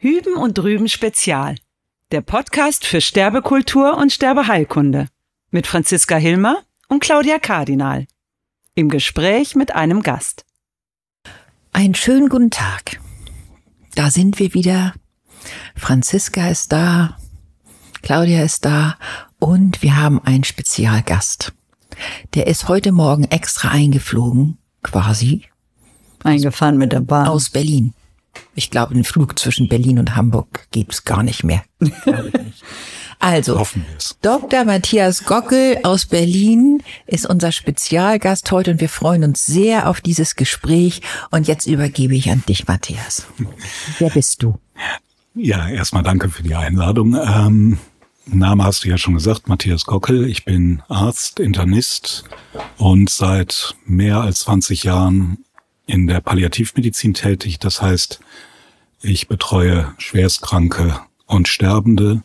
Hüben und Drüben Spezial. Der Podcast für Sterbekultur und Sterbeheilkunde. Mit Franziska Hilmer und Claudia Kardinal. Im Gespräch mit einem Gast. Einen schönen guten Tag. Da sind wir wieder. Franziska ist da, Claudia ist da und wir haben einen Spezialgast. Der ist heute Morgen extra eingeflogen, quasi. Eingefahren mit der Bahn. Aus Berlin. Ich glaube, einen Flug zwischen Berlin und Hamburg gibt's gar nicht mehr. Also, Dr. Matthias Gockel aus Berlin ist unser Spezialgast heute und wir freuen uns sehr auf dieses Gespräch. Und jetzt übergebe ich an dich, Matthias. Wer bist du? Ja, erstmal danke für die Einladung. Name hast du ja schon gesagt, Matthias Gockel. Ich bin Arzt, Internist und seit mehr als 20 Jahren in der Palliativmedizin tätig. Das heißt, ich betreue Schwerstkranke und Sterbende,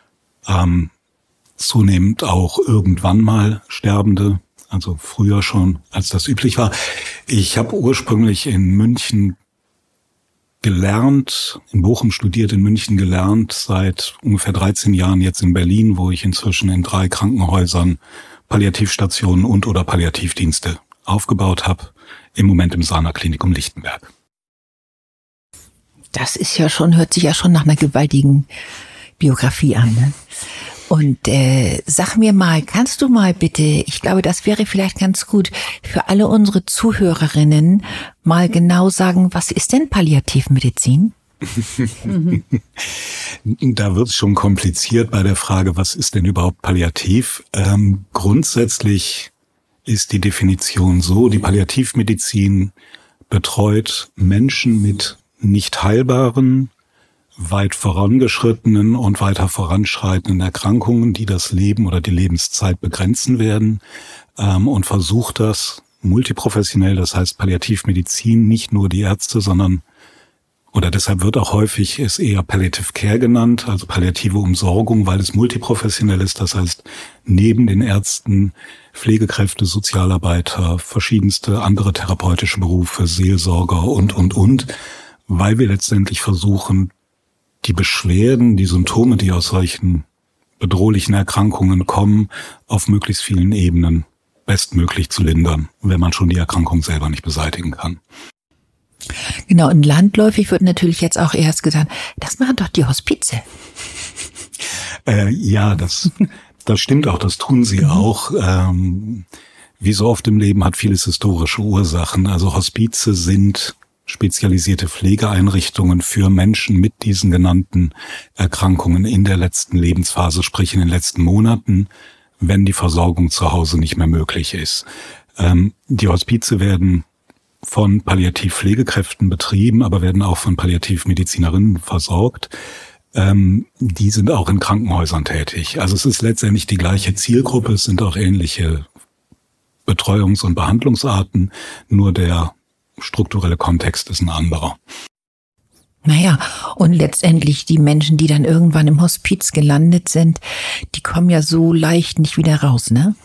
zunehmend auch irgendwann mal Sterbende, also früher schon, als das üblich war. Ich habe ursprünglich in München gelernt, in Bochum studiert, in München gelernt, seit ungefähr 13 Jahren jetzt in Berlin, wo ich inzwischen in 3 Krankenhäusern Palliativstationen und oder Palliativdienste aufgebaut habe, im Moment im Sana-Klinikum Lichtenberg. Das ist ja schon, hört sich ja schon nach einer gewaltigen Biografie an, ne? Und sag mir mal, kannst du mal bitte, ich glaube, das wäre vielleicht ganz gut für alle unsere Zuhörerinnen, mal genau sagen, was ist denn Palliativmedizin? Da wird es schon kompliziert bei der Frage, was ist denn überhaupt Palliativ? Grundsätzlich ist die Definition so, die Palliativmedizin betreut Menschen mit nicht heilbaren, weit vorangeschrittenen und weiter voranschreitenden Erkrankungen, die das Leben oder die Lebenszeit begrenzen werden, und versucht das multiprofessionell, das heißt Palliativmedizin, nicht nur die Ärzte, sondern, oder deshalb wird auch häufig es eher Palliative Care genannt, also palliative Umsorgung, weil es multiprofessionell ist, das heißt neben den Ärzten Pflegekräfte, Sozialarbeiter, verschiedenste andere therapeutische Berufe, Seelsorger und, weil wir letztendlich versuchen, die Beschwerden, die Symptome, die aus solchen bedrohlichen Erkrankungen kommen, auf möglichst vielen Ebenen bestmöglich zu lindern, wenn man schon die Erkrankung selber nicht beseitigen kann. Genau, und landläufig wird natürlich jetzt auch erst gesagt, das machen doch die Hospize. Ja, das stimmt auch, das tun sie auch. Wie so oft im Leben hat vieles historische Ursachen. Also Hospize sind spezialisierte Pflegeeinrichtungen für Menschen mit diesen genannten Erkrankungen in der letzten Lebensphase, sprich in den letzten Monaten, wenn die Versorgung zu Hause nicht mehr möglich ist. Die Hospize werden von Palliativpflegekräften betrieben, aber werden auch von Palliativmedizinerinnen versorgt. Die sind auch in Krankenhäusern tätig. Also es ist letztendlich die gleiche Zielgruppe, es sind auch ähnliche Betreuungs- und Behandlungsarten, nur der strukturelle Kontext ist ein anderer. Naja, und letztendlich die Menschen, die dann irgendwann im Hospiz gelandet sind, die kommen ja so leicht nicht wieder raus, ne?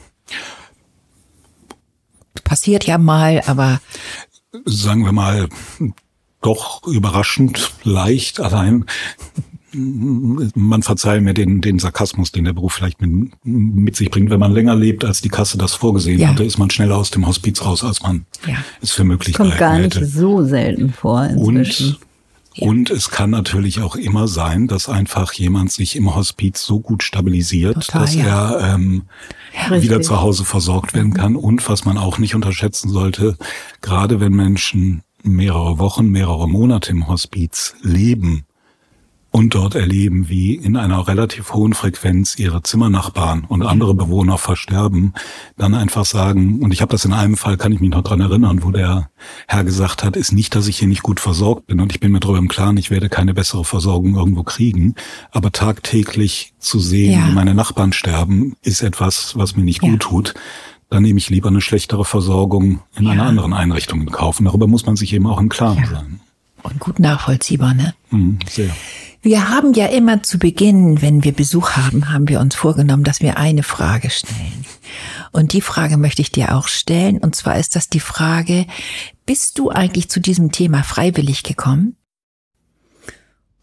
Passiert ja mal, aber sagen wir mal, doch überraschend leicht allein. Man verzeihe mir den Sarkasmus, den der Beruf vielleicht mit sich bringt. Wenn man länger lebt, als die Kasse das vorgesehen hatte, ist man schneller aus dem Hospiz raus, als man es für möglich gehalten hätte. Kommt gar nicht so selten vor inzwischen. Und es kann natürlich auch immer sein, dass einfach jemand sich im Hospiz so gut stabilisiert, dass er wieder zu Hause versorgt werden kann. Und was man auch nicht unterschätzen sollte, gerade wenn Menschen mehrere Wochen, mehrere Monate im Hospiz leben und dort erleben, wie in einer relativ hohen Frequenz ihre Zimmernachbarn und andere Bewohner versterben, dann einfach sagen, und ich habe das in einem Fall, kann ich mich noch dran erinnern, wo der Herr gesagt hat, ist nicht, dass ich hier nicht gut versorgt bin und ich bin mir darüber im Klaren, ich werde keine bessere Versorgung irgendwo kriegen, aber tagtäglich zu sehen, wie meine Nachbarn sterben, ist etwas, was mir nicht gut tut. Dann nehme ich lieber eine schlechtere Versorgung in einer anderen Einrichtung in Kauf. Und darüber muss man sich eben auch im Klaren sein. Und gut nachvollziehbar, ne? Sehr. Wir haben ja immer zu Beginn, wenn wir Besuch haben, haben wir uns vorgenommen, dass wir eine Frage stellen. Und die Frage möchte ich dir auch stellen. Und zwar ist das die Frage, bist du eigentlich zu diesem Thema freiwillig gekommen?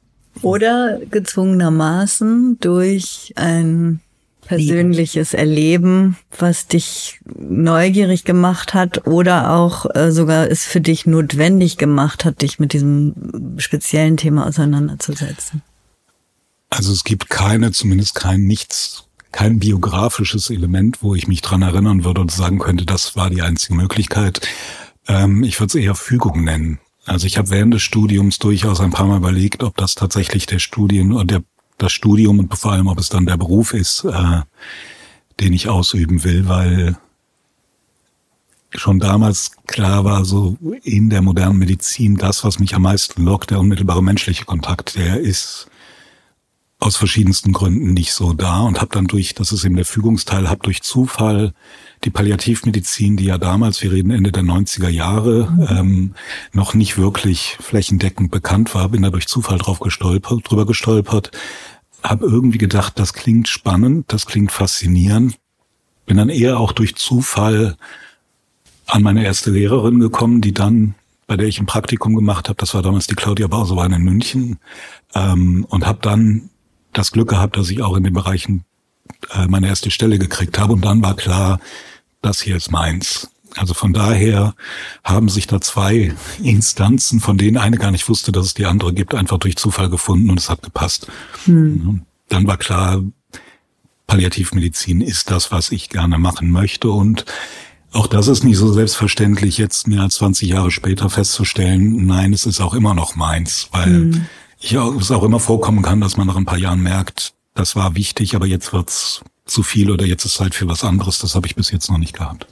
Oder gezwungenermaßen durch ein persönliches Erleben, was dich neugierig gemacht hat oder auch sogar es für dich notwendig gemacht hat, dich mit diesem speziellen Thema auseinanderzusetzen? Also es gibt zumindest kein biografisches Element, wo ich mich dran erinnern würde und sagen könnte, das war die einzige Möglichkeit. Ich würde es eher Fügung nennen. Also ich habe während des Studiums durchaus ein paar Mal überlegt, ob das tatsächlich das Studium und vor allem, ob es dann der Beruf ist, den ich ausüben will, weil schon damals klar war, so in der modernen Medizin, das, was mich am meisten lockt, der unmittelbare menschliche Kontakt, der ist aus verschiedensten Gründen nicht so da und habe dann das ist eben der Fügungsteil, habe durch Zufall die Palliativmedizin, die ja damals, wir reden Ende der 90er Jahre, noch nicht wirklich flächendeckend bekannt war, bin da durch Zufall drüber gestolpert, habe irgendwie gedacht, das klingt spannend, das klingt faszinierend, bin dann eher auch durch Zufall an meine erste Lehrerin gekommen, bei der ich ein Praktikum gemacht habe, das war damals die Claudia Bausewein in München, und habe dann das Glück gehabt, dass ich auch in den Bereichen meine erste Stelle gekriegt habe. Und dann war klar, das hier ist meins. Also von daher haben sich da zwei Instanzen, von denen eine gar nicht wusste, dass es die andere gibt, einfach durch Zufall gefunden und es hat gepasst. Dann war klar, Palliativmedizin ist das, was ich gerne machen möchte. Und auch das ist nicht so selbstverständlich, jetzt mehr als 20 Jahre später festzustellen, nein, es ist auch immer noch meins, weil es auch immer vorkommen kann, dass man nach ein paar Jahren merkt, das war wichtig, aber jetzt wird's zu viel oder jetzt ist Zeit für was anderes. Das habe ich bis jetzt noch nicht gehabt.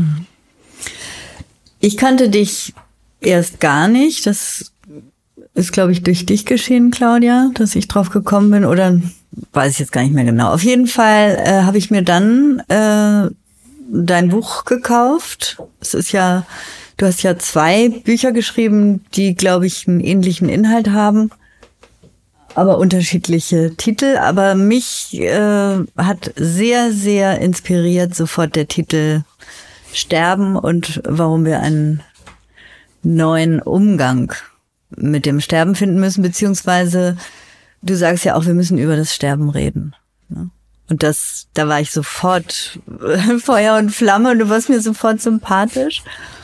Ich kannte dich erst gar nicht. Das ist, glaube ich, durch dich geschehen, Claudia, dass ich drauf gekommen bin. Oder weiß ich jetzt gar nicht mehr genau. Auf jeden Fall habe ich mir dann dein Buch gekauft. Du hast ja 2 Bücher geschrieben, die, glaube ich, einen ähnlichen Inhalt haben, aber unterschiedliche Titel. Aber mich hat sehr, sehr inspiriert sofort der Titel Sterben und warum wir einen neuen Umgang mit dem Sterben finden müssen, beziehungsweise du sagst ja auch, wir müssen über das Sterben reden. Ne? Und da war ich sofort Feuer und Flamme und du warst mir sofort sympathisch,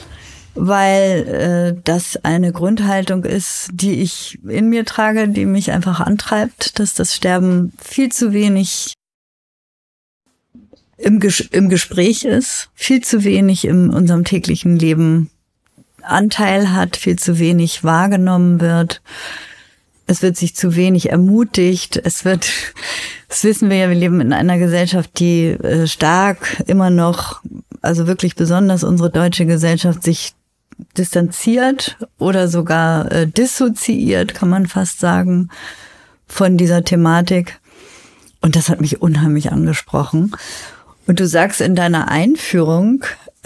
weil das eine Grundhaltung ist, die ich in mir trage, die mich einfach antreibt, dass das Sterben viel zu wenig im Gespräch ist, viel zu wenig in unserem täglichen Leben Anteil hat, viel zu wenig wahrgenommen wird. Es wird sich zu wenig ermutigt. Das wissen wir ja, wir leben in einer Gesellschaft, die stark immer noch, also wirklich besonders unsere deutsche Gesellschaft, sich distanziert oder sogar dissoziiert, kann man fast sagen, von dieser Thematik. Und das hat mich unheimlich angesprochen. Und du sagst in deiner Einführung,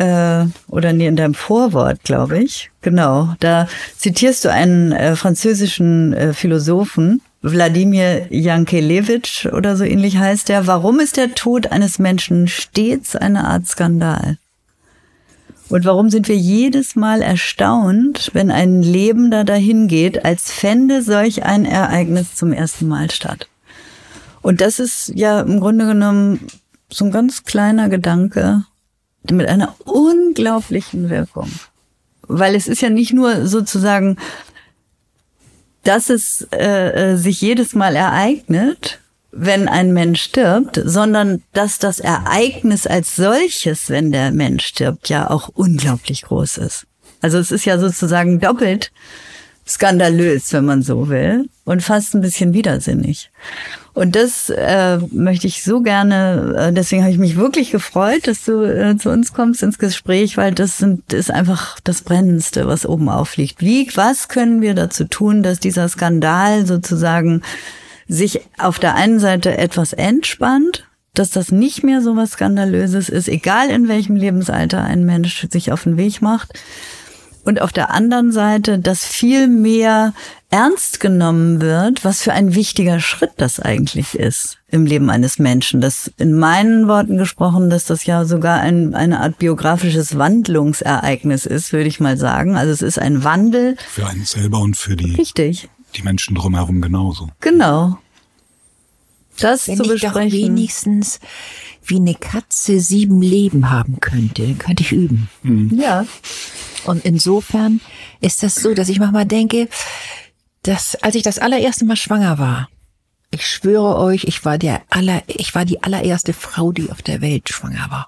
in deinem Vorwort, glaube ich, genau, da zitierst du einen französischen Philosophen, Wladimir Jankelewitsch oder so ähnlich heißt der. Warum ist der Tod eines Menschen stets eine Art Skandal? Und warum sind wir jedes Mal erstaunt, wenn ein Lebender dahin geht, als fände solch ein Ereignis zum ersten Mal statt? Und das ist ja im Grunde genommen so ein ganz kleiner Gedanke mit einer unglaublichen Wirkung. Weil es ist ja nicht nur sozusagen, dass es sich jedes Mal ereignet, wenn ein Mensch stirbt, sondern dass das Ereignis als solches, wenn der Mensch stirbt, ja auch unglaublich groß ist. Also es ist ja sozusagen doppelt skandalös, wenn man so will, und fast ein bisschen widersinnig. Und das möchte ich so gerne, deswegen habe ich mich wirklich gefreut, dass du zu uns kommst ins Gespräch, weil das ist einfach das Brennendste, was oben aufliegt. Was können wir dazu tun, dass dieser Skandal sozusagen sich auf der einen Seite etwas entspannt, dass das nicht mehr so was Skandalöses ist, egal in welchem Lebensalter ein Mensch sich auf den Weg macht. Und auf der anderen Seite, dass viel mehr ernst genommen wird, was für ein wichtiger Schritt das eigentlich ist im Leben eines Menschen. Das in meinen Worten gesprochen, dass das ja sogar eine Art biografisches Wandlungsereignis ist, würde ich mal sagen. Also es ist ein Wandel. Für einen selber und für die Richtig. die Menschen drumherum genauso. Genau. Das Wenn zu ich besprechen. doch wenigstens wie eine Katze 7 Leben haben könnte, dann könnte ich üben. Ja. Und insofern ist das so, dass ich manchmal denke, dass als ich das allererste Mal schwanger war, ich schwöre euch, ich war die allererste Frau, die auf der Welt schwanger war.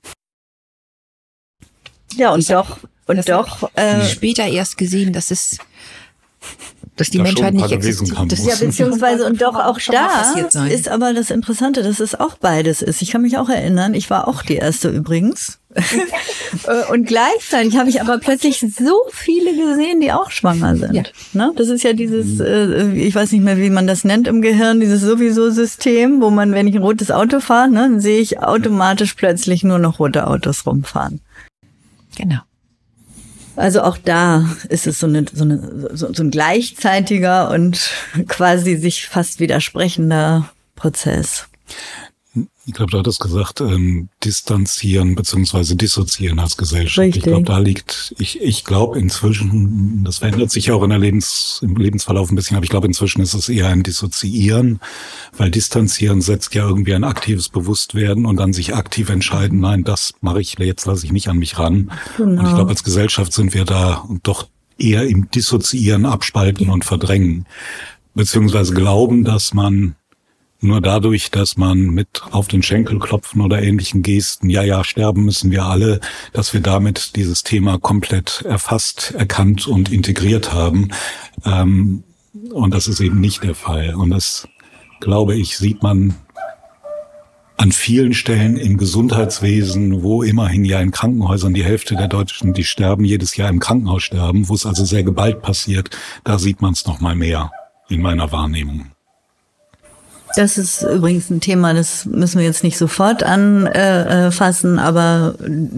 Ja, und Später erst gesehen, dass die Da Menschheit schon nicht ein paar Wesen existiert. haben Das muss. ja, beziehungsweise und doch auch Schon mal da passiert sein. ist aber das Interessante, dass es auch beides ist. Ich kann mich auch erinnern, ich war auch die erste übrigens. Und gleichzeitig habe ich aber plötzlich so viele gesehen, die auch schwanger sind. Ja. Ne? Das ist ja dieses, ich weiß nicht mehr, wie man das nennt im Gehirn, dieses Sowieso-System, wo man, wenn ich ein rotes Auto fahre, ne, dann sehe ich automatisch plötzlich nur noch rote Autos rumfahren. Genau. Also auch da ist es so ein gleichzeitiger und quasi sich fast widersprechender Prozess. Ich glaube, du hattest gesagt, distanzieren bzw. dissoziieren als Gesellschaft. Richtig. Ich glaube, da liegt, ich glaube inzwischen, das verändert sich ja auch im Lebensverlauf ein bisschen, aber ich glaube inzwischen ist es eher ein Dissoziieren, weil distanzieren setzt ja irgendwie ein aktives Bewusstwerden und dann sich aktiv entscheiden, nein, das mache ich, jetzt lasse ich nicht an mich ran. Genau. Und ich glaube, als Gesellschaft sind wir da doch eher im Dissoziieren, Abspalten und Verdrängen, beziehungsweise glauben, dass man nur dadurch, dass man mit auf den Schenkel klopfen oder ähnlichen Gesten, ja, sterben müssen wir alle, dass wir damit dieses Thema komplett erfasst, erkannt und integriert haben. Und das ist eben nicht der Fall. Und das, glaube ich, sieht man an vielen Stellen im Gesundheitswesen, wo immerhin ja in Krankenhäusern die Hälfte der Deutschen, die sterben, jedes Jahr im Krankenhaus sterben, wo es also sehr geballt passiert, da sieht man es noch mal mehr in meiner Wahrnehmung. Das ist übrigens ein Thema, das müssen wir jetzt nicht sofort anfassen, aber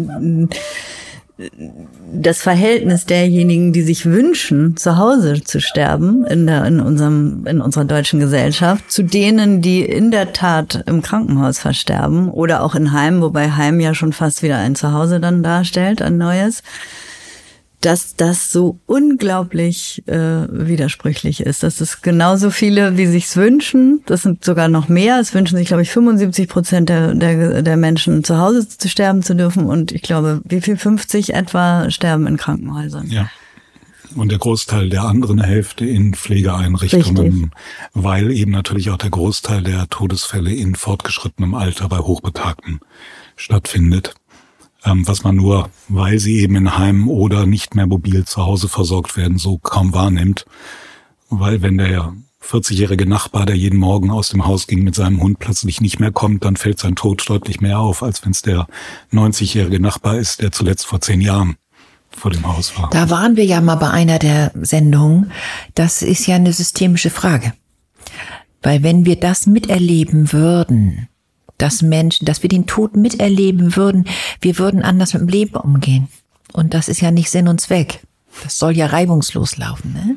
das Verhältnis derjenigen, die sich wünschen, zu Hause zu sterben in unserer deutschen Gesellschaft, zu denen, die in der Tat im Krankenhaus versterben oder auch in Heimen, wobei Heim ja schon fast wieder ein Zuhause dann darstellt, ein neues, dass das so unglaublich widersprüchlich ist. Dass es genauso viele, wie sich's wünschen, das sind sogar noch mehr, es wünschen sich, glaube ich, 75% der Menschen zu Hause zu sterben zu dürfen und ich glaube, 50 etwa sterben in Krankenhäusern. Ja. Und der Großteil der anderen Hälfte in Pflegeeinrichtungen, richtig, weil eben natürlich auch der Großteil der Todesfälle in fortgeschrittenem Alter bei Hochbetagten stattfindet. Was man nur, weil sie eben in Heimen oder nicht mehr mobil zu Hause versorgt werden, so kaum wahrnimmt. Weil wenn der 40-jährige Nachbar, der jeden Morgen aus dem Haus ging mit seinem Hund, plötzlich nicht mehr kommt, dann fällt sein Tod deutlich mehr auf, als wenn es der 90-jährige Nachbar ist, der zuletzt vor 10 Jahren vor dem Haus war. Da waren wir ja mal bei einer der Sendungen. Das ist ja eine systemische Frage. Weil wenn wir das miterleben würden, dass wir den Tod miterleben würden, wir würden anders mit dem Leben umgehen. Und das ist ja nicht Sinn und Zweck. Das soll ja reibungslos laufen, ne?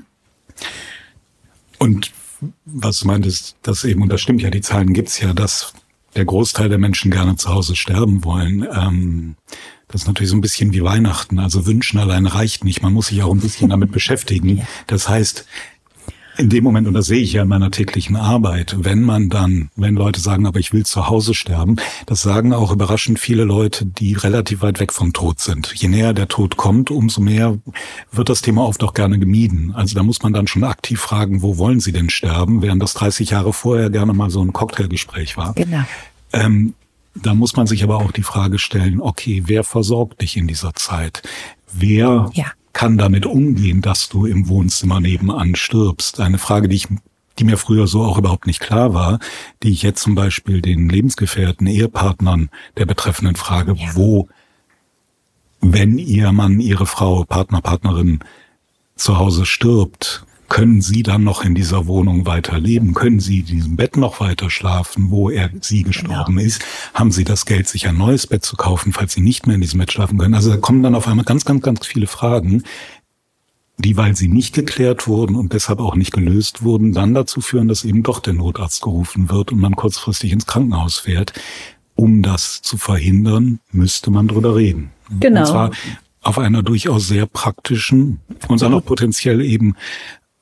Und was du meintest, das eben, und das stimmt ja, die Zahlen gibt's ja, dass der Großteil der Menschen gerne zu Hause sterben wollen. Das ist natürlich so ein bisschen wie Weihnachten. Also wünschen allein reicht nicht. Man muss sich auch ein bisschen damit beschäftigen. Das heißt, in dem Moment, und das sehe ich ja in meiner täglichen Arbeit, wenn Leute sagen, aber ich will zu Hause sterben, das sagen auch überraschend viele Leute, die relativ weit weg vom Tod sind. Je näher der Tod kommt, umso mehr wird das Thema oft auch gerne gemieden. Also da muss man dann schon aktiv fragen, wo wollen Sie denn sterben, während das 30 Jahre vorher gerne mal so ein Cocktailgespräch war. Genau. Da muss man sich aber auch die Frage stellen, okay, wer versorgt dich in dieser Zeit? Wer kann damit umgehen, dass du im Wohnzimmer nebenan stirbst? Eine Frage, die mir früher so auch überhaupt nicht klar war, die ich jetzt zum Beispiel den Lebensgefährten, Ehepartnern der Betreffenden frage, wo, wenn ihr Mann, ihre Frau, Partner, Partnerin zu Hause stirbt, können Sie dann noch in dieser Wohnung weiterleben? Können Sie in diesem Bett noch weiter schlafen, wo sie gestorben ist? Haben Sie das Geld, sich ein neues Bett zu kaufen, falls Sie nicht mehr in diesem Bett schlafen können? Also da kommen dann auf einmal ganz, ganz, ganz viele Fragen, die, weil sie nicht geklärt wurden und deshalb auch nicht gelöst wurden, dann dazu führen, dass eben doch der Notarzt gerufen wird und man kurzfristig ins Krankenhaus fährt. Um das zu verhindern, müsste man drüber reden. Genau. Und zwar auf einer durchaus sehr praktischen und dann auch potenziell eben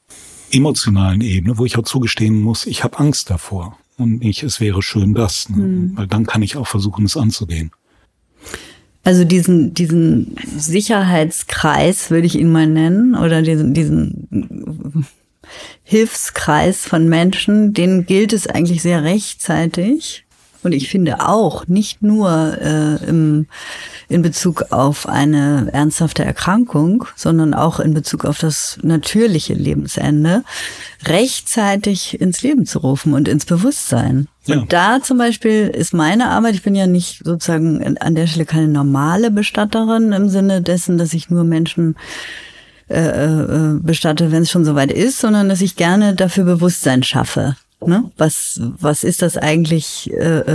emotionalen Ebene, wo ich auch zugestehen muss, ich habe Angst davor und nicht, es wäre schön das, ne? Weil dann kann ich auch versuchen, es anzugehen. Also diesen Sicherheitskreis würde ich ihn mal nennen, oder diesen Hilfskreis von Menschen, denen gilt es eigentlich sehr rechtzeitig. Und ich finde auch, nicht nur in Bezug auf eine ernsthafte Erkrankung, sondern auch in Bezug auf das natürliche Lebensende, rechtzeitig ins Leben zu rufen und ins Bewusstsein. Ja. Und da zum Beispiel ist meine Arbeit, ich bin ja nicht sozusagen an der Stelle keine normale Bestatterin im Sinne dessen, dass ich nur Menschen bestatte, wenn es schon soweit ist, sondern dass ich gerne dafür Bewusstsein schaffe. Ne? Was ist das eigentlich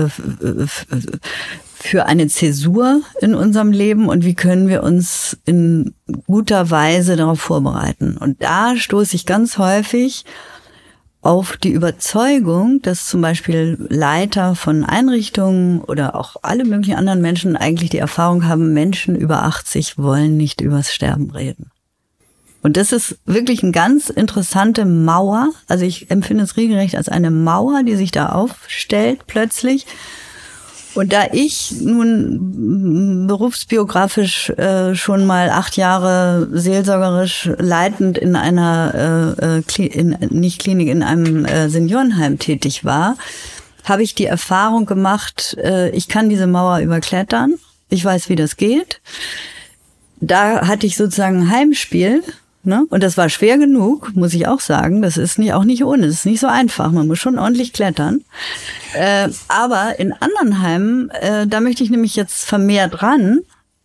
für eine Zäsur in unserem Leben und wie können wir uns in guter Weise darauf vorbereiten? Und da stoße ich ganz häufig auf die Überzeugung, dass zum Beispiel Leiter von Einrichtungen oder auch alle möglichen anderen Menschen eigentlich die Erfahrung haben, Menschen über 80 wollen nicht übers Sterben reden. Und das ist wirklich eine ganz interessante Mauer. Also ich empfinde es regelrecht als eine Mauer, die sich da aufstellt plötzlich. Und da ich nun berufsbiografisch schon mal 8 Jahre seelsorgerisch leitend in einer in einem Seniorenheim tätig war, habe ich die Erfahrung gemacht, ich kann diese Mauer überklettern. Ich weiß, wie das geht. Da hatte ich sozusagen ein Heimspiel. Ne? Und das war schwer genug, muss ich auch sagen. Das ist auch nicht ohne, das ist nicht so einfach. Man muss schon ordentlich klettern. Aber in anderen Heimen, da möchte ich nämlich jetzt vermehrt ran,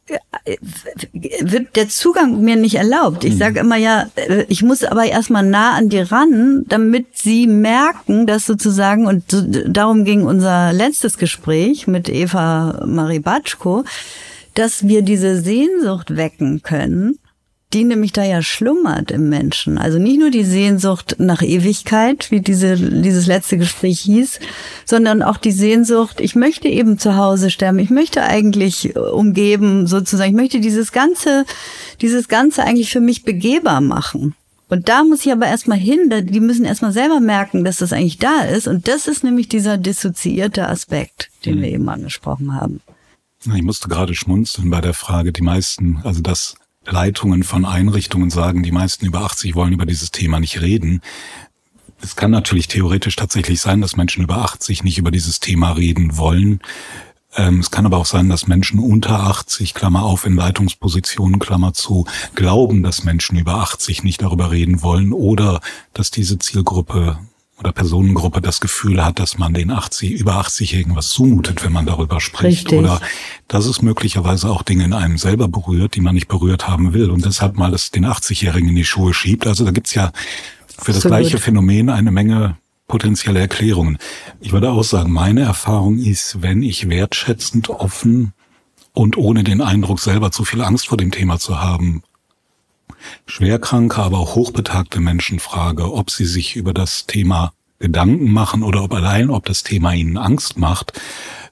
wird der Zugang mir nicht erlaubt. Ich sage immer ich muss aber erstmal nah an die ran, damit sie merken, dass sozusagen, und darum ging unser letztes Gespräch mit Eva Marie Batschko, dass wir diese Sehnsucht wecken können, die nämlich da ja schlummert im Menschen. Also nicht nur die Sehnsucht nach Ewigkeit, wie dieses letzte Gespräch hieß, sondern auch die Sehnsucht, ich möchte eben zu Hause sterben, ich möchte eigentlich umgeben sozusagen, ich möchte dieses Ganze eigentlich für mich begehbar machen. Und da muss ich aber erstmal hin, die müssen erstmal selber merken, dass das eigentlich da ist. Und das ist nämlich dieser dissoziierte Aspekt, den wir eben angesprochen haben. Ich musste gerade schmunzeln bei der Frage, die meisten, also das Leitungen von Einrichtungen sagen, die meisten über 80 wollen über dieses Thema nicht reden. Es kann natürlich theoretisch tatsächlich sein, dass Menschen über 80 nicht über dieses Thema reden wollen. Es kann aber auch sein, dass Menschen unter 80, Klammer auf, in Leitungspositionen, Klammer zu, glauben, dass Menschen über 80 nicht darüber reden wollen oder dass diese Zielgruppe oder Personengruppe das Gefühl hat, dass man den über 80-Jährigen was zumutet, wenn man darüber spricht. Richtig. Oder dass es möglicherweise auch Dinge in einem selber berührt, die man nicht berührt haben will und deshalb mal es den 80-Jährigen in die Schuhe schiebt. Also da gibt's ja für das gleiche Phänomen eine Menge potenzielle Erklärungen. Ich würde auch sagen, meine Erfahrung ist, wenn ich wertschätzend, offen und ohne den Eindruck, selber zu viel Angst vor dem Thema zu haben, schwerkranke, aber auch hochbetagte Menschen frage, ob sie sich über das Thema Gedanken machen oder ob das Thema ihnen Angst macht,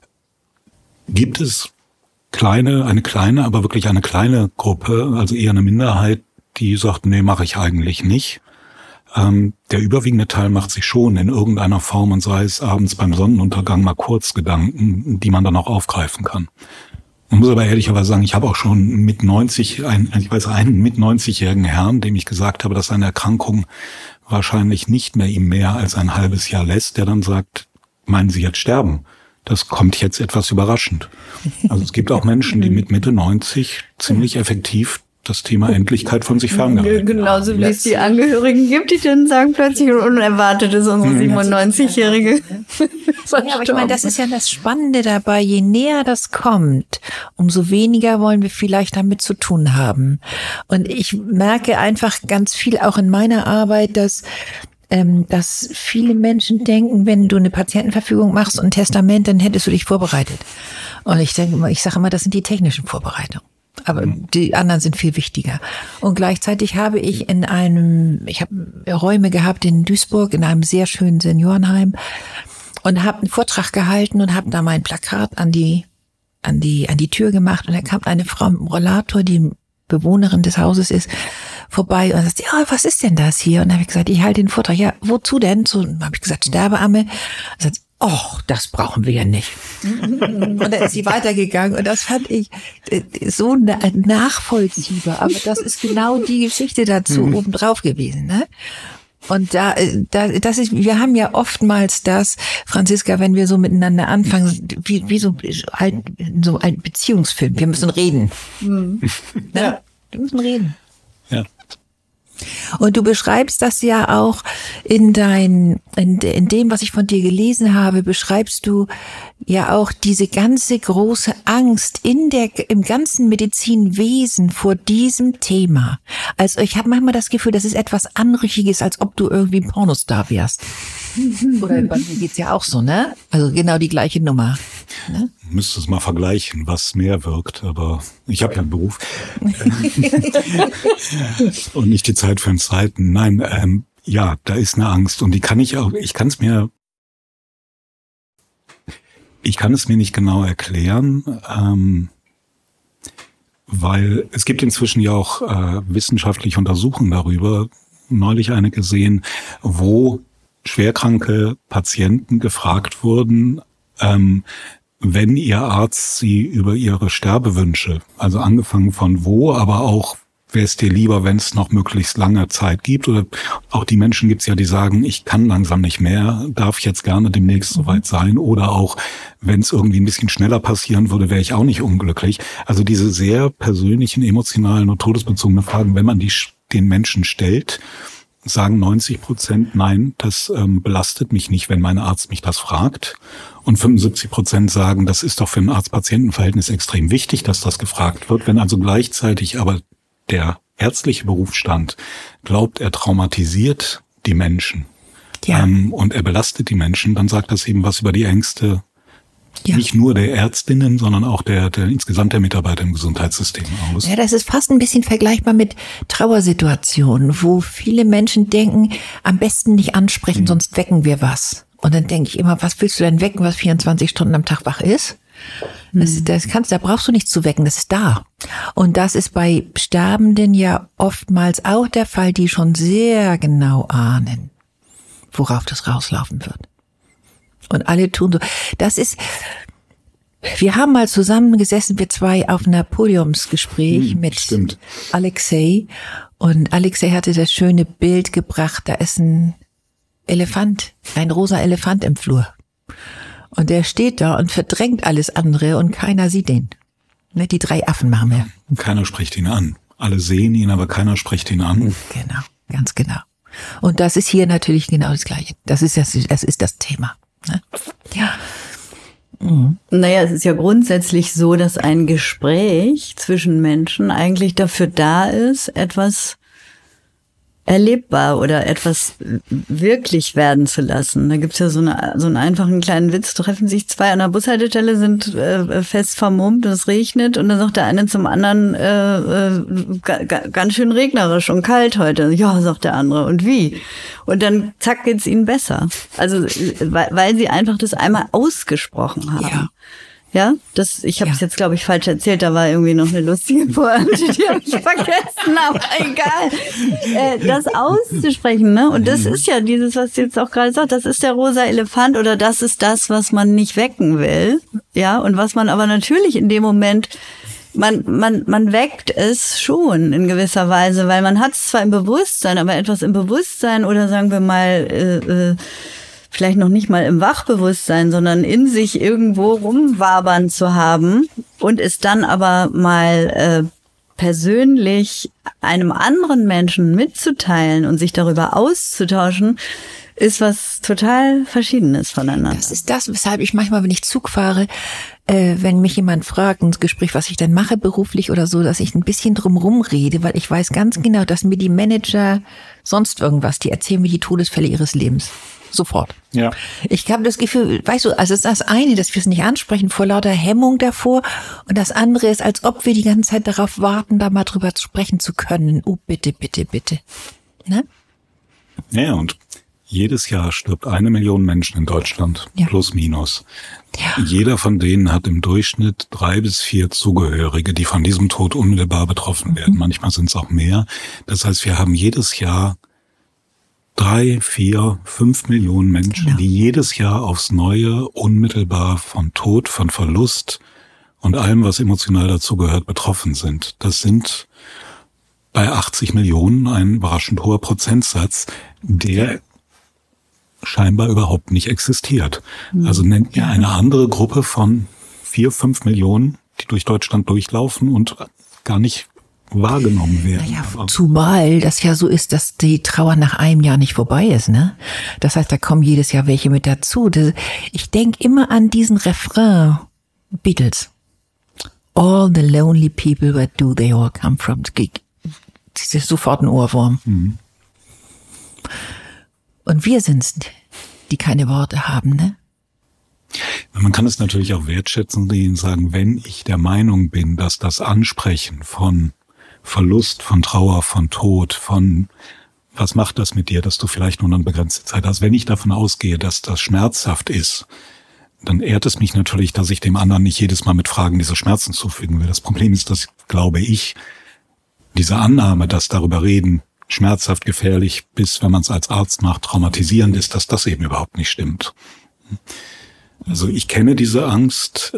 gibt es eine kleine, aber wirklich eine kleine Gruppe, also eher eine Minderheit, die sagt, nee, mache ich eigentlich nicht. Der überwiegende Teil macht sich schon in irgendeiner Form und sei es abends beim Sonnenuntergang mal kurz Gedanken, die man dann auch aufgreifen kann. Man muss aber ehrlicherweise sagen, ich habe auch schon einen mit 90-jährigen Herrn, dem ich gesagt habe, dass seine Erkrankung wahrscheinlich nicht mehr ihm mehr als ein halbes Jahr lässt, der dann sagt, meinen Sie jetzt sterben? Das kommt jetzt etwas überraschend. Also es gibt auch Menschen, die mit Mitte 90 ziemlich effektiv das Thema Endlichkeit von sich ferngehalten. Genauso wie es die Angehörigen gibt, die dann sagen plötzlich unerwartet ist unsere 97-Jährige. Ja, aber ich meine, das ist ja das Spannende dabei. Je näher das kommt, umso weniger wollen wir vielleicht damit zu tun haben. Und ich merke einfach ganz viel auch in meiner Arbeit, dass viele Menschen denken, wenn du eine Patientenverfügung machst und ein Testament, dann hättest du dich vorbereitet. Und ich sage immer, das sind die technischen Vorbereitungen. Aber die anderen sind viel wichtiger. Und gleichzeitig habe ich ich habe Räume gehabt in Duisburg, in einem sehr schönen Seniorenheim und habe einen Vortrag gehalten und habe da mein Plakat an die Tür gemacht und da kam eine Frau mit einem Rollator, die Bewohnerin des Hauses ist vorbei und sagt, ja, was ist denn das hier? Und dann habe ich gesagt, ich halte den Vortrag. Ja, wozu denn? So habe ich gesagt, Sterbeamme. Und sagt, das brauchen wir ja nicht. Und dann ist sie weitergegangen und das fand ich so nachvollziehbar. Aber das ist genau die Geschichte dazu obendrauf gewesen, ne? Und das ist, wir haben ja oftmals das, Franziska, wenn wir so miteinander anfangen, wie so ein Beziehungsfilm. Wir müssen reden. Ja. Wir müssen reden. Ja. Und du beschreibst das ja auch in dem, was ich von dir gelesen habe, beschreibst du ja auch diese ganze große Angst im ganzen Medizinwesen vor diesem Thema. Also ich habe manchmal das Gefühl, das ist etwas Anrüchiges, als ob du irgendwie Pornostar wärst. Oder bei mir geht's ja auch so, ne? Also genau die gleiche Nummer. Ne? Müsste es mal vergleichen, was mehr wirkt, aber ich habe ja einen Beruf und nicht die Zeit für ein Zweiten. Nein, ja, da ist eine Angst und die kann ich kann es mir nicht genau erklären, weil es gibt inzwischen ja auch wissenschaftliche Untersuchungen darüber, neulich eine gesehen, wo schwerkranke Patienten gefragt wurden, wenn ihr Arzt sie über ihre Sterbewünsche, also angefangen von wo, aber auch wäre es dir lieber, wenn es noch möglichst lange Zeit gibt, oder auch die Menschen gibt's ja, die sagen, ich kann langsam nicht mehr, darf jetzt gerne demnächst soweit sein, oder auch, wenn es irgendwie ein bisschen schneller passieren würde, wäre ich auch nicht unglücklich. Also diese sehr persönlichen, emotionalen und todesbezogenen Fragen, wenn man die den Menschen stellt, sagen 90% nein, das belastet mich nicht, wenn mein Arzt mich das fragt. Und 75% sagen, das ist doch für ein Arzt-Patienten-Verhältnis extrem wichtig, dass das gefragt wird. Wenn also gleichzeitig aber der ärztliche Berufsstand glaubt, er traumatisiert die Menschen und er belastet die Menschen, dann sagt das eben was über die Ängste nicht nur der Ärztinnen, sondern auch der insgesamt der Mitarbeiter im Gesundheitssystem aus. Ja, das ist fast ein bisschen vergleichbar mit Trauersituationen, wo viele Menschen denken, am besten nicht ansprechen, sonst wecken wir was. Und dann denke ich immer, was willst du denn wecken, was 24 Stunden am Tag wach ist? Da brauchst du nichts zu wecken, das ist da. Und das ist bei Sterbenden ja oftmals auch der Fall, die schon sehr genau ahnen, worauf das rauslaufen wird. Und alle tun so. Wir haben mal zusammengesessen, wir zwei, auf einer Podiumsgespräch mit Alexei. Und Alexei hatte das schöne Bild gebracht, da ist ein Elefant, ein rosa Elefant im Flur. Und der steht da und verdrängt alles andere und keiner sieht den. Ne, die 3 Affen machen wir. Keiner spricht ihn an. Alle sehen ihn, aber keiner spricht ihn an. Genau, ganz genau. Und das ist hier natürlich genau das Gleiche. Das ist das Thema. Ne? Ja. Naja, es ist ja grundsätzlich so, dass ein Gespräch zwischen Menschen eigentlich dafür da ist, etwas erlebbar oder etwas wirklich werden zu lassen. Da gibt's ja so einen einfachen kleinen Witz, treffen sich 2 an der Bushaltestelle, sind fest vermummt und es regnet und dann sagt der eine zum anderen, ganz schön regnerisch und kalt heute. Ja, sagt der andere. Und wie? Und dann zack, geht's ihnen besser. Also weil sie einfach das einmal ausgesprochen haben. Ja. Ja, ich habe es jetzt, glaube ich, falsch erzählt. Da war irgendwie noch eine lustige Pointe, die habe ich vergessen, aber egal. Das auszusprechen, ne? Und das ist ja dieses, was du jetzt auch gerade sagst, das ist der rosa Elefant oder das ist das, was man nicht wecken will. Ja, und was man aber natürlich in dem Moment, man weckt es schon in gewisser Weise, weil man hat es zwar im Bewusstsein, aber etwas im Bewusstsein oder sagen wir mal, vielleicht noch nicht mal im Wachbewusstsein, sondern in sich irgendwo rumwabern zu haben und es dann aber mal persönlich einem anderen Menschen mitzuteilen und sich darüber auszutauschen, ist was total Verschiedenes voneinander. Das ist das, weshalb ich manchmal, wenn ich Zug fahre, wenn mich jemand fragt, ein Gespräch, was ich dann mache beruflich oder so, dass ich ein bisschen drumherum rede, weil ich weiß ganz genau, dass mir die Manager sonst irgendwas, die erzählen mir die Todesfälle ihres Lebens. Sofort. Ja. Ich habe das Gefühl, weißt du, also es ist das eine, dass wir es nicht ansprechen vor lauter Hemmung davor und das andere ist, als ob wir die ganze Zeit darauf warten, da mal drüber sprechen zu können. Oh, bitte, bitte, bitte. Ne? Ja, und Jedes Jahr stirbt 1 Million Menschen in Deutschland, plus minus. Ja. Jeder von denen hat im Durchschnitt 3 bis 4 Zugehörige, die von diesem Tod unmittelbar betroffen werden. Manchmal sind es auch mehr. Das heißt, wir haben jedes Jahr 3, 4, 5 Millionen Menschen, die jedes Jahr aufs Neue unmittelbar von Tod, von Verlust und allem, was emotional dazugehört, betroffen sind. Das sind bei 80 Millionen ein überraschend hoher Prozentsatz, der scheinbar überhaupt nicht existiert. Also nennt mir eine andere Gruppe von 4, 5 Millionen, die durch Deutschland durchlaufen und gar nicht wahrgenommen werden. Naja, zumal das ja so ist, dass die Trauer nach einem Jahr nicht vorbei ist, ne? Das heißt, da kommen jedes Jahr welche mit dazu. Ich denke immer an diesen Refrain, Beatles. All the lonely people, where do they all come from? Das ist sofort ein Ohrwurm. Und wir sind's, die keine Worte haben, ne? Man kann es natürlich auch wertschätzen und sagen, wenn ich der Meinung bin, dass das Ansprechen von Verlust, von Trauer, von Tod, von was macht das mit dir, dass du vielleicht nur eine begrenzte Zeit hast, wenn ich davon ausgehe, dass das schmerzhaft ist, dann ehrt es mich natürlich, dass ich dem anderen nicht jedes Mal mit Fragen diese Schmerzen zufügen will. Das Problem ist, dass, glaube ich, diese Annahme, dass darüber reden schmerzhaft, gefährlich, bis, wenn man es als Arzt macht, traumatisierend ist, dass das eben überhaupt nicht stimmt. Also ich kenne diese Angst.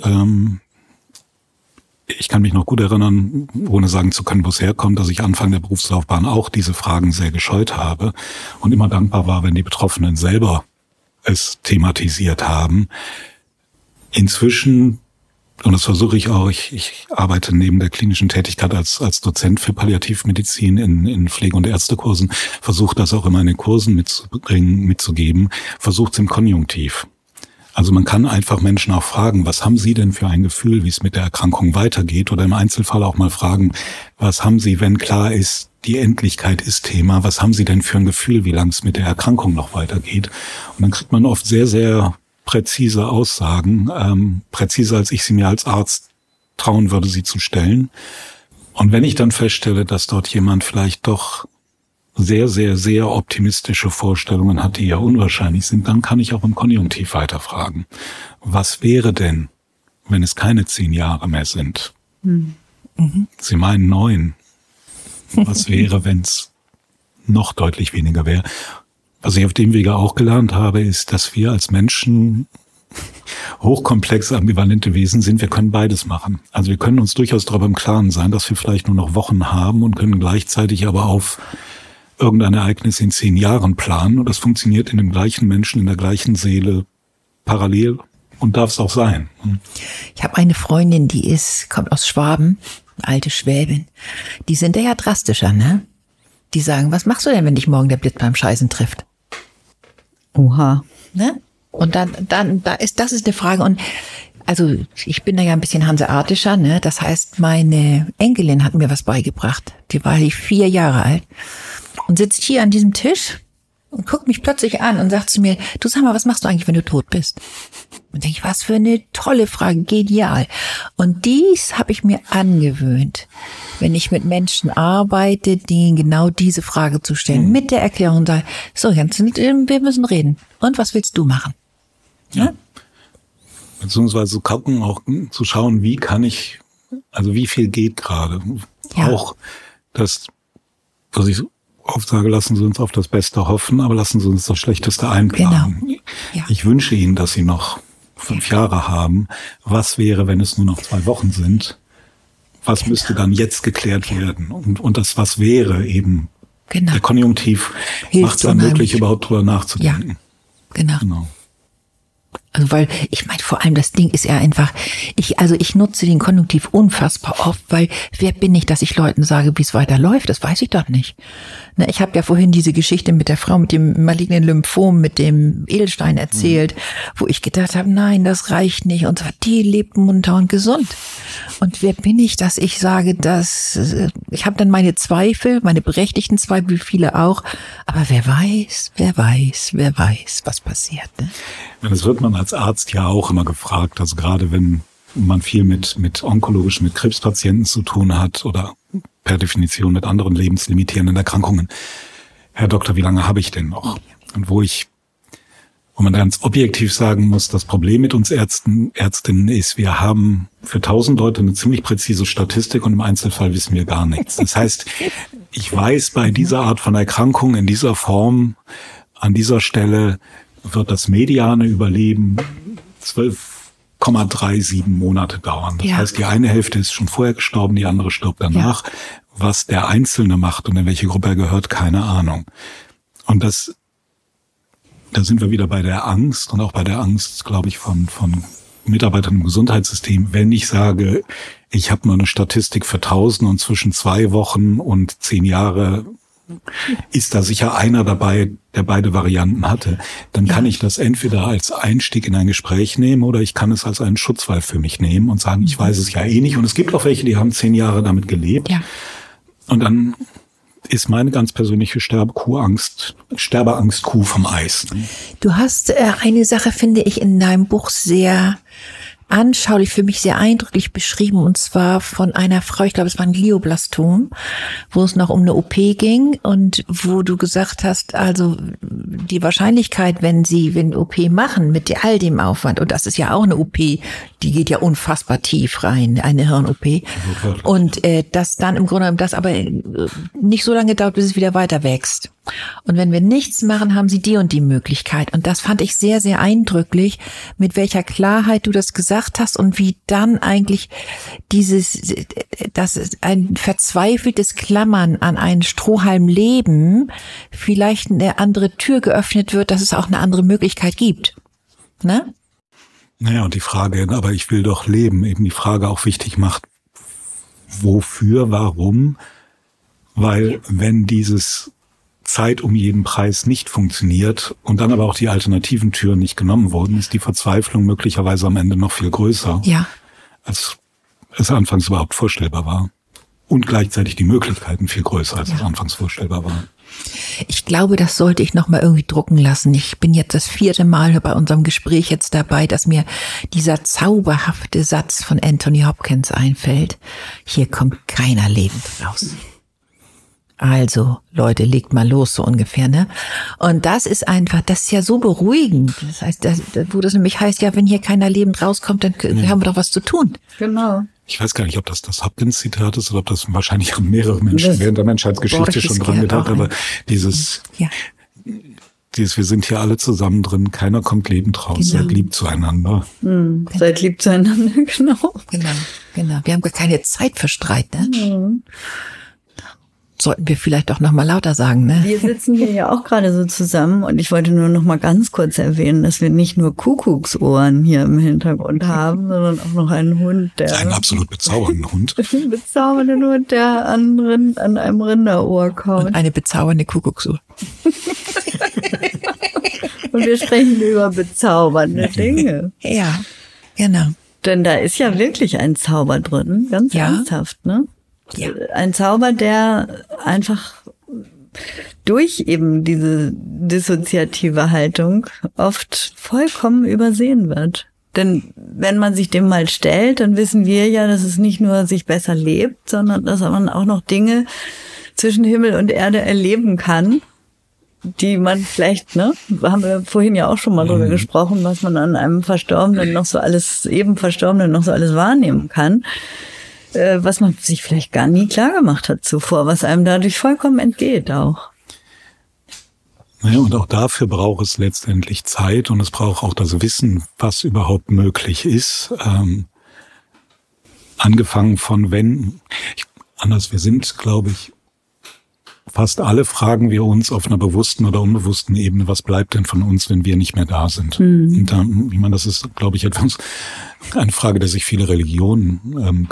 Ich kann mich noch gut erinnern, ohne sagen zu können, wo es herkommt, dass ich Anfang der Berufslaufbahn auch diese Fragen sehr gescheut habe und immer dankbar war, wenn die Betroffenen selber es thematisiert haben. Inzwischen, und das versuche ich auch, ich arbeite neben der klinischen Tätigkeit als Dozent für Palliativmedizin in Pflege- und Ärztekursen, versuche das auch immer in den Kursen mitzugeben, versuche es im Konjunktiv. Also man kann einfach Menschen auch fragen, was haben Sie denn für ein Gefühl, wie es mit der Erkrankung weitergeht? Oder im Einzelfall auch mal fragen, was haben Sie, wenn klar ist, die Endlichkeit ist Thema, was haben Sie denn für ein Gefühl, wie lang es mit der Erkrankung noch weitergeht? Und dann kriegt man oft sehr, sehr präzise Aussagen, präziser als ich sie mir als Arzt trauen würde, sie zu stellen. Und wenn ich dann feststelle, dass dort jemand vielleicht doch sehr, sehr, sehr optimistische Vorstellungen hat, die ja unwahrscheinlich sind, dann kann ich auch im Konjunktiv weiterfragen. Was wäre denn, wenn es keine 10 Jahre mehr sind? Sie meinen 9. Was wäre, wenn es noch deutlich weniger wäre? Was ich auf dem Wege auch gelernt habe, ist, dass wir als Menschen hochkomplexe, ambivalente Wesen sind. Wir können beides machen. Also wir können uns durchaus darüber im Klaren sein, dass wir vielleicht nur noch Wochen haben und können gleichzeitig aber auf irgendein Ereignis in 10 Jahren planen. Und das funktioniert in dem gleichen Menschen, in der gleichen Seele parallel und darf es auch sein. Ich habe eine Freundin, kommt aus Schwaben, alte Schwäbin. Die sind ja drastischer, ne? Die sagen, was machst du denn, wenn dich morgen der Blitz beim Scheißen trifft? Oha. Ne? Und das ist eine Frage. Und also ich bin da ja ein bisschen hanseatischer, ne? Das heißt, meine Enkelin hat mir was beigebracht. Die war 4 Jahre alt und sitzt hier an diesem Tisch und guckt mich plötzlich an und sagt zu mir, du sag mal, was machst du eigentlich, wenn du tot bist? Und denke ich, was für eine tolle Frage, genial. Und dies habe ich mir angewöhnt, wenn ich mit Menschen arbeite, denen genau diese Frage zu stellen, mit der Erklärung, so, wir müssen reden. Und was willst du machen? Ja? Beziehungsweise gucken, auch zu schauen, wie viel geht gerade. Ja. Auch das, was ich oft sage, lassen Sie uns auf das Beste hoffen, aber lassen Sie uns das Schlechteste einplanen. Genau. Ja. Ich wünsche Ihnen, dass Sie noch 5 Jahre haben. Was wäre, wenn es nur noch 2 Wochen sind? Was müsste dann jetzt geklärt werden? Und das was wäre eben. Genau. Der Konjunktiv macht es dann möglich, überhaupt drüber nachzudenken. Ja, genau. Also weil, ich meine, vor allem das Ding ist ja einfach, ich nutze den Konjunktiv unfassbar oft, weil wer bin ich, dass ich Leuten sage, wie es weiterläuft, das weiß ich doch nicht. Ne, ich habe ja vorhin diese Geschichte mit der Frau mit dem malignen Lymphom, mit dem Edelstein erzählt, wo ich gedacht habe, nein, das reicht nicht. Und zwar, die lebt munter und gesund. Und wer bin ich, dass ich sage, ich habe dann meine Zweifel, meine berechtigten Zweifel, wie viele auch, aber wer weiß, was passiert. Ne? Das wird man als Arzt ja auch immer gefragt, also gerade wenn man viel mit onkologischen, mit Krebspatienten zu tun hat oder per Definition mit anderen lebenslimitierenden Erkrankungen. Herr Doktor, wie lange habe ich denn noch? Und wo man ganz objektiv sagen muss, das Problem mit uns Ärztinnen ist, wir haben für 1000 Leute eine ziemlich präzise Statistik und im Einzelfall wissen wir gar nichts. Das heißt, ich weiß, bei dieser Art von Erkrankung in dieser Form, an dieser Stelle wird das mediane Überleben 12,37 Monate dauern. Das heißt, die eine Hälfte ist schon vorher gestorben, die andere stirbt danach. Ja. Was der Einzelne macht und in welche Gruppe er gehört, keine Ahnung. Und da sind wir wieder bei der Angst und auch bei der Angst, glaube ich, von Mitarbeitern im Gesundheitssystem. Wenn ich sage, ich habe nur eine Statistik für 1000 und zwischen 2 Wochen und 10 Jahre ist da sicher einer dabei, der beide Varianten hatte, dann kann ich das entweder als Einstieg in ein Gespräch nehmen oder ich kann es als einen Schutzwall für mich nehmen und sagen, ich weiß es ja eh nicht. Und es gibt auch welche, die haben 10 Jahre damit gelebt. Ja. Und dann ist meine ganz persönliche Sterbeangst-Kuh vom Eis. Du hast eine Sache, finde ich, in deinem Buch sehr anschaulich, für mich sehr eindrücklich beschrieben, und zwar von einer Frau, ich glaube, es war ein Glioblastom, wo es noch um eine OP ging und wo du gesagt hast, also die Wahrscheinlichkeit, wenn OP machen mit all dem Aufwand, und das ist ja auch eine OP, die geht ja unfassbar tief rein, eine Hirn-OP, und dass dann im Grunde das aber nicht so lange dauert, bis es wieder weiter wächst. Und wenn wir nichts machen, haben sie die und die Möglichkeit. Und das fand ich sehr, sehr eindrücklich, mit welcher Klarheit du das gesagt hast und wie dann eigentlich das ein verzweifeltes Klammern an einen Strohhalm Leben vielleicht eine andere Tür geöffnet wird, dass es auch eine andere Möglichkeit gibt. Ne? Naja, und die Frage, aber ich will doch leben, eben die Frage auch wichtig macht, wofür, warum? Weil wenn dieses Zeit um jeden Preis nicht funktioniert und dann aber auch die alternativen Türen nicht genommen wurden, ist die Verzweiflung möglicherweise am Ende noch viel größer, als es anfangs überhaupt vorstellbar war. Und gleichzeitig die Möglichkeiten viel größer, als es anfangs vorstellbar war. Ich glaube, das sollte ich noch mal irgendwie drucken lassen. Ich bin jetzt das 4. Mal bei unserem Gespräch jetzt dabei, dass mir dieser zauberhafte Satz von Anthony Hopkins einfällt. Hier kommt keiner lebend raus. Also, Leute, legt mal los, so ungefähr, ne? Und das ist ja so beruhigend. Das heißt, wo das nämlich heißt, ja, wenn hier keiner lebend rauskommt, dann haben wir doch was zu tun. Genau. Ich weiß gar nicht, ob das Hopkins-Zitat ist oder ob das wahrscheinlich mehrere Menschen während der Menschheitsgeschichte schon dran gedacht haben. Aber dieses, wir sind hier alle zusammen drin, keiner kommt lebend raus, seid lieb zueinander. Seid lieb zueinander, genau. Genau. Wir haben gar keine Zeit für Streit, ne? Sollten wir vielleicht auch noch mal lauter sagen, ne? Wir sitzen hier ja auch gerade so zusammen und ich wollte nur noch mal ganz kurz erwähnen, dass wir nicht nur Kuckucksohren hier im Hintergrund haben, sondern auch noch einen Hund, einen absolut bezaubernden Hund. Einen bezaubernden Hund, der an einem Rinderohr kaut. Und eine bezaubernde Kuckucksuhr. Und wir sprechen über bezaubernde Dinge. Ja, genau. Denn da ist ja wirklich ein Zauber drin, ganz ernsthaft, ne? Ja. Ein Zauber, der einfach durch eben diese dissoziative Haltung oft vollkommen übersehen wird. Denn wenn man sich dem mal stellt, dann wissen wir ja, dass es nicht nur sich besser lebt, sondern dass man auch noch Dinge zwischen Himmel und Erde erleben kann, die man vielleicht, haben wir vorhin ja auch schon mal drüber gesprochen, was man an einem Verstorbenen noch so alles wahrnehmen kann. Was man sich vielleicht gar nie klar gemacht hat zuvor, was einem dadurch vollkommen entgeht auch. Naja, und auch dafür braucht es letztendlich Zeit und es braucht auch das Wissen, was überhaupt möglich ist. Angefangen von wir sind, glaube ich, fast alle fragen wir uns auf einer bewussten oder unbewussten Ebene, was bleibt denn von uns, wenn wir nicht mehr da sind? Und das ist, glaube ich, eine Frage, der sich viele Religionen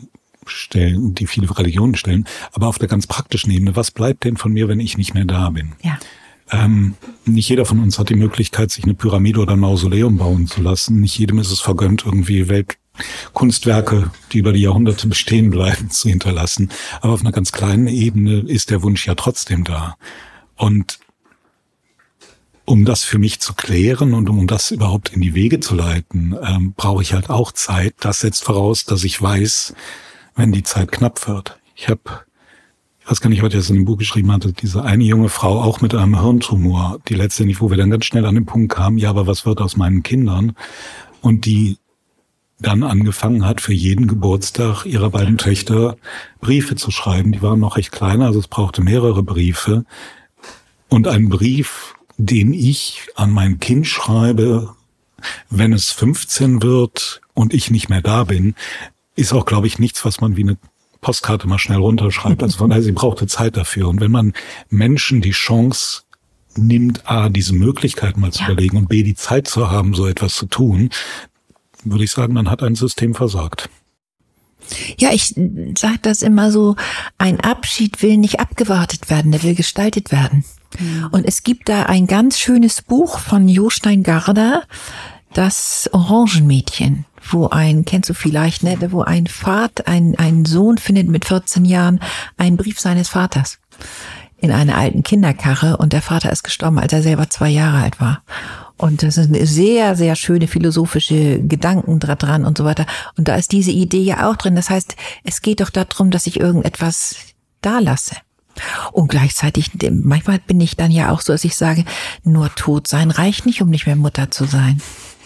stellen, aber auf der ganz praktischen Ebene, was bleibt denn von mir, wenn ich nicht mehr da bin? Ja. Nicht jeder von uns hat die Möglichkeit, sich eine Pyramide oder ein Mausoleum bauen zu lassen. Nicht jedem ist es vergönnt, irgendwie Kunstwerke, die über die Jahrhunderte bestehen bleiben, zu hinterlassen. Aber auf einer ganz kleinen Ebene ist der Wunsch ja trotzdem da. Und um das für mich zu klären und um das überhaupt in die Wege zu leiten, brauche ich halt auch Zeit. Das setzt voraus, dass ich weiß, wenn die Zeit knapp wird. Ich habe ich weiß gar nicht, was er in dem Buch geschrieben hatte, diese eine junge Frau auch mit einem Hirntumor, die letztendlich, wo wir dann ganz schnell an den Punkt kamen, ja, aber was wird aus meinen Kindern? Und die dann angefangen hat, für jeden Geburtstag ihrer beiden Töchter Briefe zu schreiben. Die waren noch recht klein, also es brauchte mehrere Briefe. Und ein Brief, den ich an mein Kind schreibe, wenn es 15 wird und ich nicht mehr da bin, ist auch, glaube ich, nichts, was man wie eine Postkarte mal schnell runterschreibt. Also von daher, sie brauchte Zeit dafür. Und wenn man Menschen die Chance nimmt, A, diese Möglichkeit mal zu überlegen und B, die Zeit zu haben, so etwas zu tun, würde ich sagen, dann hat ein System versagt. Ja, ich sage das immer so, ein Abschied will nicht abgewartet werden, der will gestaltet werden. Und es gibt da ein ganz schönes Buch von Jostein Gaarder, das Orangenmädchen, kennst du vielleicht, ne, wo ein Sohn findet mit 14 Jahren einen Brief seines Vaters in einer alten Kinderkarre und der Vater ist gestorben, als er selber 2 Jahre alt war. Und das sind sehr, sehr schöne philosophische Gedanken dran und so weiter. Und da ist diese Idee ja auch drin. Das heißt, es geht doch darum, dass ich irgendetwas da lasse. Und gleichzeitig, manchmal bin ich dann ja auch so, dass ich sage, nur tot sein reicht nicht, um nicht mehr Mutter zu sein.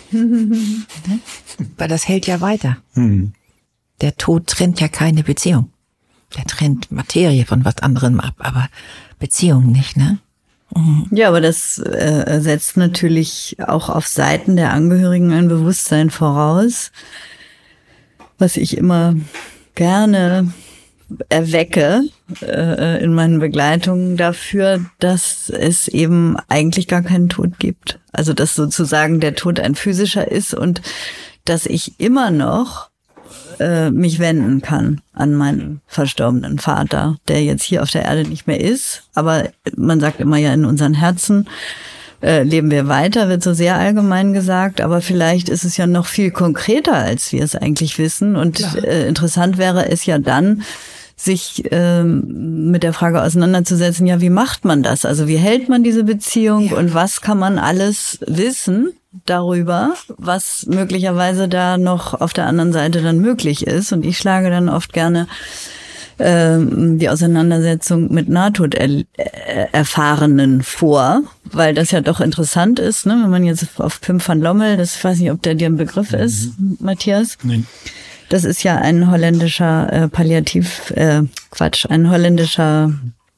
Weil das hält ja weiter. Der Tod trennt ja keine Beziehung. Der trennt Materie von was anderem ab, aber Beziehungen nicht, ne? Ja, aber das setzt natürlich auch auf Seiten der Angehörigen ein Bewusstsein voraus, was ich immer gerne erwecke in meinen Begleitungen dafür, dass es eben eigentlich gar keinen Tod gibt. Also dass sozusagen der Tod ein physischer ist und dass ich immer noch mich wenden kann an meinen verstorbenen Vater, der jetzt hier auf der Erde nicht mehr ist. Aber man sagt immer ja, in unseren Herzen leben wir weiter, wird so sehr allgemein gesagt. Aber vielleicht ist es ja noch viel konkreter, als wir es eigentlich wissen. Und interessant wäre es ja dann, sich mit der Frage auseinanderzusetzen, ja, wie macht man das? Also wie hält man diese Beziehung und was kann man alles wissen darüber, was möglicherweise da noch auf der anderen Seite dann möglich ist? Und ich schlage dann oft gerne die Auseinandersetzung mit Nahtoderfahrenen vor, weil das ja doch interessant ist, ne? Wenn man jetzt auf Pim van Lommel, das weiß nicht, ob der dir ein Begriff ist, Matthias? Nein. Das ist ja ein holländischer ein holländischer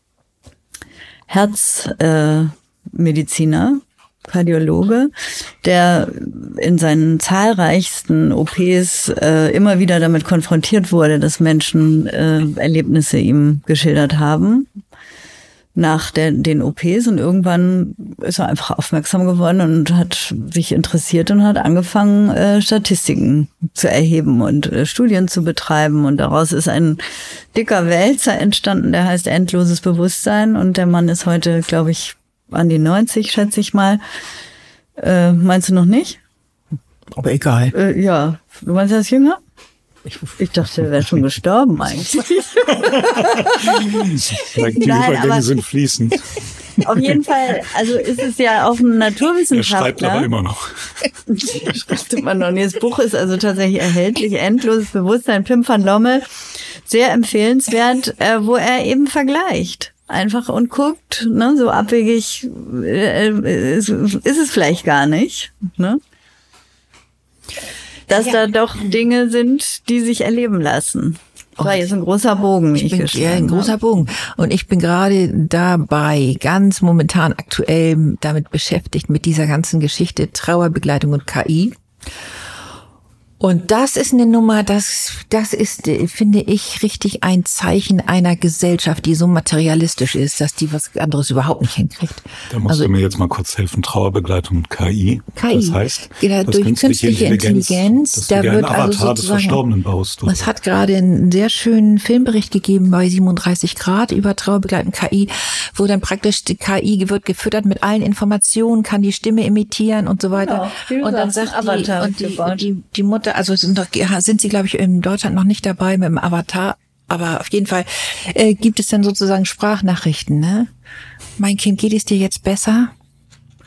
Herzmediziner, Kardiologe, der in seinen zahlreichsten OPs immer wieder damit konfrontiert wurde, dass Menschen Erlebnisse ihm geschildert haben nach den OPs, und irgendwann ist er einfach aufmerksam geworden und hat sich interessiert und hat angefangen, Statistiken zu erheben und Studien zu betreiben, und daraus ist ein dicker Wälzer entstanden, der heißt Endloses Bewusstsein, und der Mann ist heute, glaube ich, an die 90, schätze ich mal. Meinst du noch nicht? Aber egal. Ja, du meinst, er ist jünger? Ich dachte, er wäre schon gestorben eigentlich. Die Übergänge sind fließend. Auf jeden Fall, also ist es ja auch ein Naturwissenschaftler. Er schreibt aber immer noch. Schreibt immer noch. Das Buch ist also tatsächlich erhältlich. Endloses Bewusstsein, Pim van Lommel. Sehr empfehlenswert, wo er eben vergleicht. Einfach und guckt, ne, so abwegig ist es vielleicht gar nicht, ne? Dass da doch Dinge sind, die sich erleben lassen. Das war jetzt ein großer Bogen, wie ich geschrieben habe. Ja, ein großer Bogen. Und ich bin gerade dabei, ganz momentan aktuell damit beschäftigt, mit dieser ganzen Geschichte Trauerbegleitung und KI. Und das ist eine Nummer, das ist, finde ich, richtig ein Zeichen einer Gesellschaft, die so materialistisch ist, dass die was anderes überhaupt nicht hinkriegt. Da musst du mir jetzt mal kurz helfen. Trauerbegleitung und KI. Das heißt, durch künstliche Intelligenz, dass da wird also sozusagen des Verstorbenen baust. Es hat gerade einen sehr schönen Filmbericht gegeben bei 37 Grad über Trauerbegleitung KI, wo dann praktisch die KI wird gefüttert mit allen Informationen, kann die Stimme imitieren und so weiter. Genau, und dann sagt die Mutter, also sind sie, glaube ich, in Deutschland noch nicht dabei mit dem Avatar, aber auf jeden Fall gibt es dann sozusagen Sprachnachrichten, ne? Mein Kind, geht es dir jetzt besser?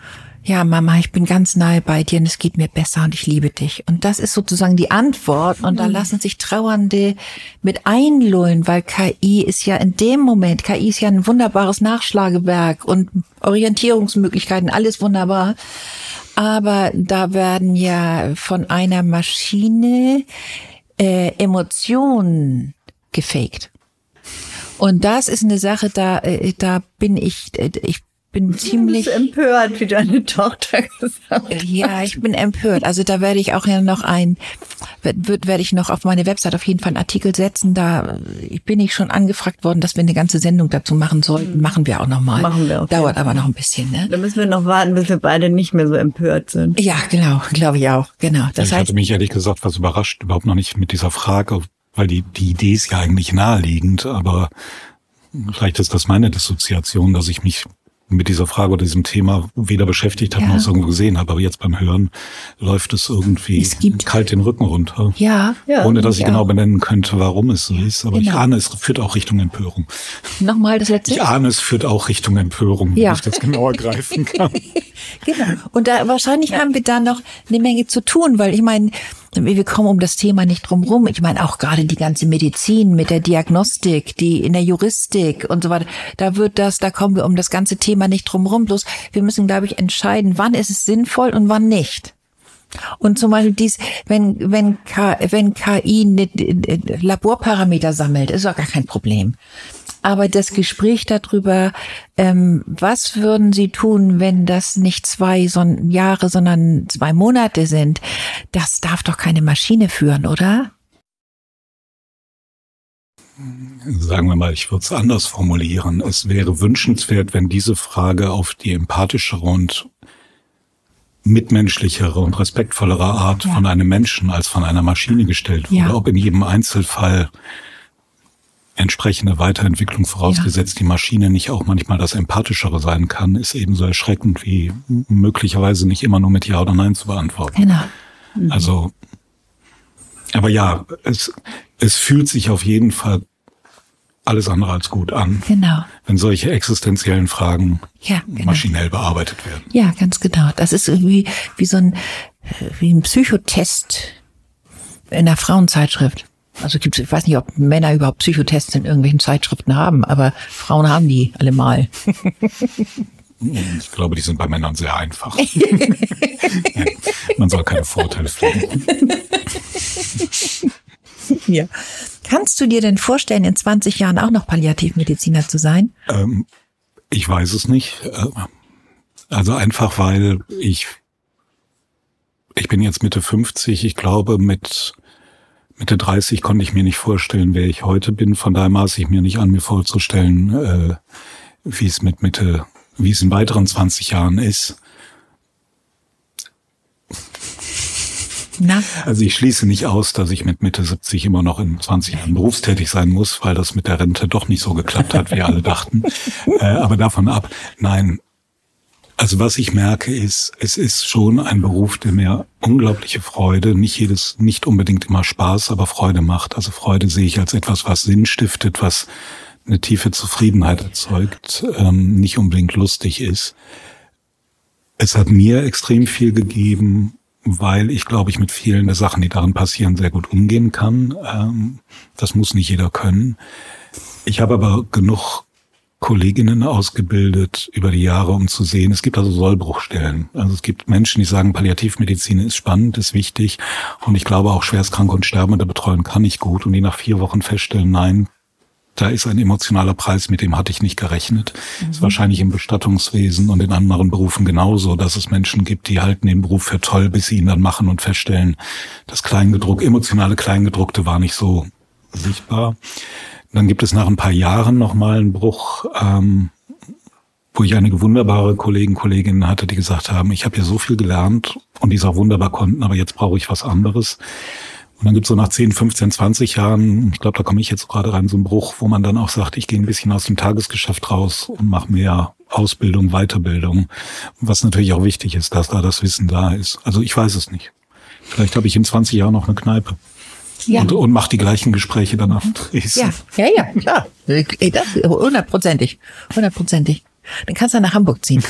ja, Mama, ich bin ganz nahe bei dir und es geht mir besser und ich liebe dich. Und das ist sozusagen die Antwort. Und da lassen sich Trauernde mit einlullen, weil KI ist ja in dem Moment, KI ist ja ein wunderbares Nachschlagewerk und Orientierungsmöglichkeiten, alles wunderbar. Aber da werden ja von einer Maschine Emotionen gefaked. Und das ist eine Sache, da bin ich bin ziemlich empört, wie deine Tochter gesagt hat. Ja, ich bin empört. Also da werde ich auch ja noch werde ich noch auf meine Website auf jeden Fall einen Artikel setzen. Da bin ich schon angefragt worden, dass wir eine ganze Sendung dazu machen sollten. Machen wir auch noch mal. Machen wir auch. Dauert aber noch ein bisschen, ne? Da müssen wir noch warten, bis wir beide nicht mehr so empört sind. Ja, genau, glaube ich auch. Genau. Das heißt, hatte mich ehrlich gesagt was überrascht, überhaupt noch nicht mit dieser Frage, weil die Idee ist ja eigentlich naheliegend, aber vielleicht ist das meine Dissoziation, dass ich mich mit dieser Frage oder diesem Thema weder beschäftigt habe, noch es irgendwo gesehen habe. Aber jetzt beim Hören läuft es irgendwie kalt den Rücken runter. Ja. Ohne dass ich genau benennen könnte, warum es so ist. Aber ich ahne, es führt auch Richtung Empörung. Nochmal das letzte? Ich ahne, es führt auch Richtung Empörung, wenn ich das genauer greifen kann. Genau. Und da wahrscheinlich haben wir da noch eine Menge zu tun, weil ich meine, wir kommen um das Thema nicht drum rum. Ich meine, auch gerade die ganze Medizin mit der Diagnostik, die in der Juristik und so weiter, da kommen wir um das ganze Thema nicht drum rum. Bloß wir müssen, glaube ich, entscheiden, wann ist es sinnvoll und wann nicht. Und zum Beispiel wenn KI Laborparameter sammelt, ist auch gar kein Problem. Aber das Gespräch darüber, was würden Sie tun, wenn das nicht 2 Jahre, sondern 2 Monate sind, das darf doch keine Maschine führen, oder? Sagen wir mal, ich würde es anders formulieren. Es wäre wünschenswert, wenn diese Frage auf die empathischere und mitmenschlichere und respektvollere Art von einem Menschen als von einer Maschine gestellt wurde. Ja. Ob in jedem Einzelfall entsprechende Weiterentwicklung vorausgesetzt, die Maschine nicht auch manchmal das Empathischere sein kann, ist ebenso erschreckend wie möglicherweise nicht immer nur mit Ja oder Nein zu beantworten. Genau. Also, aber ja, es fühlt sich auf jeden Fall alles andere als gut an, wenn solche existenziellen Fragen maschinell bearbeitet werden. Ja, ganz genau. Das ist irgendwie wie ein Psychotest in einer Frauenzeitschrift. Also ich weiß nicht, ob Männer überhaupt Psychotests in irgendwelchen Zeitschriften haben, aber Frauen haben die allemal. Ich glaube, die sind bei Männern sehr einfach. Man soll keine Vorurteile pflegen. Ja. Kannst du dir denn vorstellen, in 20 Jahren auch noch Palliativmediziner zu sein? Ich weiß es nicht. Also einfach, weil ich bin jetzt Mitte 50. Ich glaube, mit Mitte 30 konnte ich mir nicht vorstellen, wer ich heute bin. Von daher maße ich mir nicht an, mir vorzustellen, wie es in weiteren 20 Jahren ist. Also ich schließe nicht aus, dass ich mit Mitte 70 immer noch in 20 Jahren berufstätig sein muss, weil das mit der Rente doch nicht so geklappt hat, wie alle dachten. Aber davon ab, nein. Also was ich merke ist, es ist schon ein Beruf, der mir unglaubliche Freude, nicht unbedingt immer Spaß, aber Freude macht. Also Freude sehe ich als etwas, was Sinn stiftet, was eine tiefe Zufriedenheit erzeugt, nicht unbedingt lustig ist. Es hat mir extrem viel gegeben, weil ich, glaube ich, mit vielen der Sachen, die darin passieren, sehr gut umgehen kann. Das muss nicht jeder können. Ich habe aber genug Kolleginnen ausgebildet über die Jahre, um zu sehen, es gibt also Sollbruchstellen. Also es gibt Menschen, die sagen, Palliativmedizin ist spannend, ist wichtig und ich glaube auch Schwerstkranke und Sterbende betreuen kann ich gut und die nach 4 Wochen feststellen, nein, da ist ein emotionaler Preis, mit dem hatte ich nicht gerechnet. Ist wahrscheinlich im Bestattungswesen und in anderen Berufen genauso, dass es Menschen gibt, die halten den Beruf für toll, bis sie ihn dann machen und feststellen, das emotionale Kleingedruckte war nicht so sichtbar. Dann gibt es nach ein paar Jahren nochmal einen Bruch, wo ich einige wunderbare Kolleginnen hatte, die gesagt haben, ich habe hier so viel gelernt und die es auch wunderbar konnten, aber jetzt brauche ich was anderes. Und dann gibt es so nach 10, 15, 20 Jahren, ich glaube, da komme ich jetzt gerade rein, so einen Bruch, wo man dann auch sagt, ich gehe ein bisschen aus dem Tagesgeschäft raus und mache mehr Ausbildung, Weiterbildung, was natürlich auch wichtig ist, dass da das Wissen da ist. Also ich weiß es nicht. Vielleicht habe ich in 20 Jahren noch eine Kneipe. Ja. Und macht die gleichen Gespräche danach. Ja, klar. Das 100%. Dann kannst du nach Hamburg ziehen.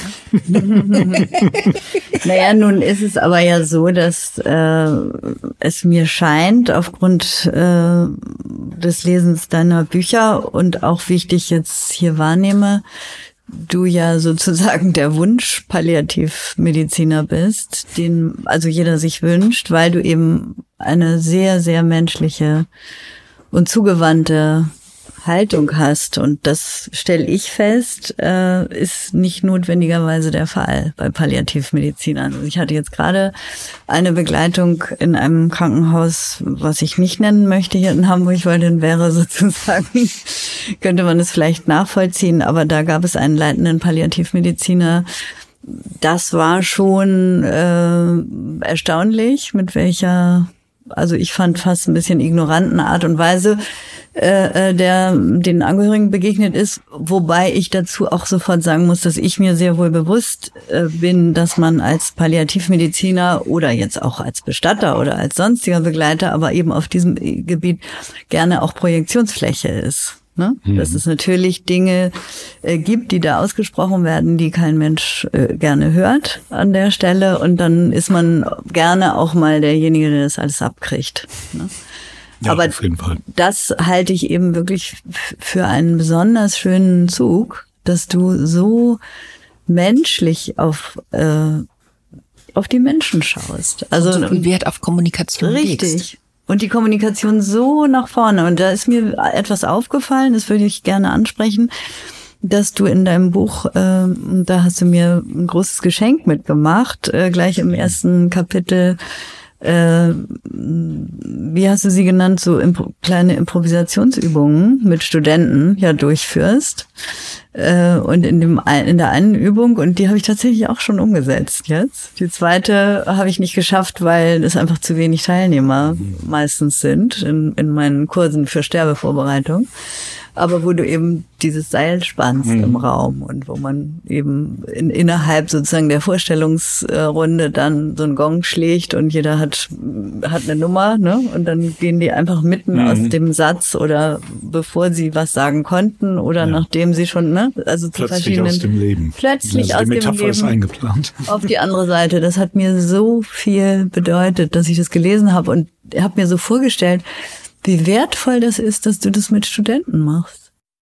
Naja, nun ist es aber ja so, dass es mir scheint, aufgrund des Lesens deiner Bücher und auch wie ich dich jetzt hier wahrnehme, du ja sozusagen der Wunsch-Palliativmediziner bist, den also jeder sich wünscht, weil du eben eine sehr, sehr menschliche und zugewandte Haltung hast. Und das stelle ich fest, ist nicht notwendigerweise der Fall bei Palliativmedizinern. Also ich hatte jetzt gerade eine Begleitung in einem Krankenhaus, was ich nicht nennen möchte hier in Hamburg, weil dann wäre sozusagen, könnte man es vielleicht nachvollziehen, aber da gab es einen leitenden Palliativmediziner. Das war schon erstaunlich, mit welcher, also ich fand fast ein bisschen ignoranten Art und Weise, der den Angehörigen begegnet ist, wobei ich dazu auch sofort sagen muss, dass ich mir sehr wohl bewusst bin, dass man als Palliativmediziner oder jetzt auch als Bestatter oder als sonstiger Begleiter, aber eben auf diesem Gebiet gerne auch Projektionsfläche ist. Ne? Dass es natürlich Dinge gibt, die da ausgesprochen werden, die kein Mensch gerne hört an der Stelle, und dann ist man gerne auch mal derjenige, der das alles abkriegt. Ne? Ja, aber auf jeden Fall. Das halte ich eben wirklich für einen besonders schönen Zug, dass du so menschlich auf die Menschen schaust. Also so viel Wert auf Kommunikation richtig. Legst. Und die Kommunikation so nach vorne. Und da ist mir etwas aufgefallen, das würde ich gerne ansprechen, dass du in deinem Buch, da hast du mir ein großes Geschenk mitgemacht, gleich im ersten Kapitel, wie hast du sie genannt, so kleine Improvisationsübungen mit Studenten ja durchführst. Und in der einen Übung, und die habe ich tatsächlich auch schon umgesetzt jetzt. Die zweite habe ich nicht geschafft, weil es einfach zu wenig Teilnehmer meistens sind in meinen Kursen für Sterbevorbereitung. Aber wo du eben dieses Seil spannst im Raum und wo man eben innerhalb sozusagen der Vorstellungsrunde dann so einen Gong schlägt und jeder hat eine Nummer, ne? Und dann gehen die einfach mitten aus dem Satz oder bevor sie was sagen konnten oder nachdem sie schon, ne? Also zu verschiedenen, aus dem Leben. Plötzlich also aus dem Leben ist eingeplant. Auf die andere Seite. Das hat mir so viel bedeutet, dass ich das gelesen habe und habe mir so vorgestellt, wie wertvoll das ist, dass du das mit Studenten machst.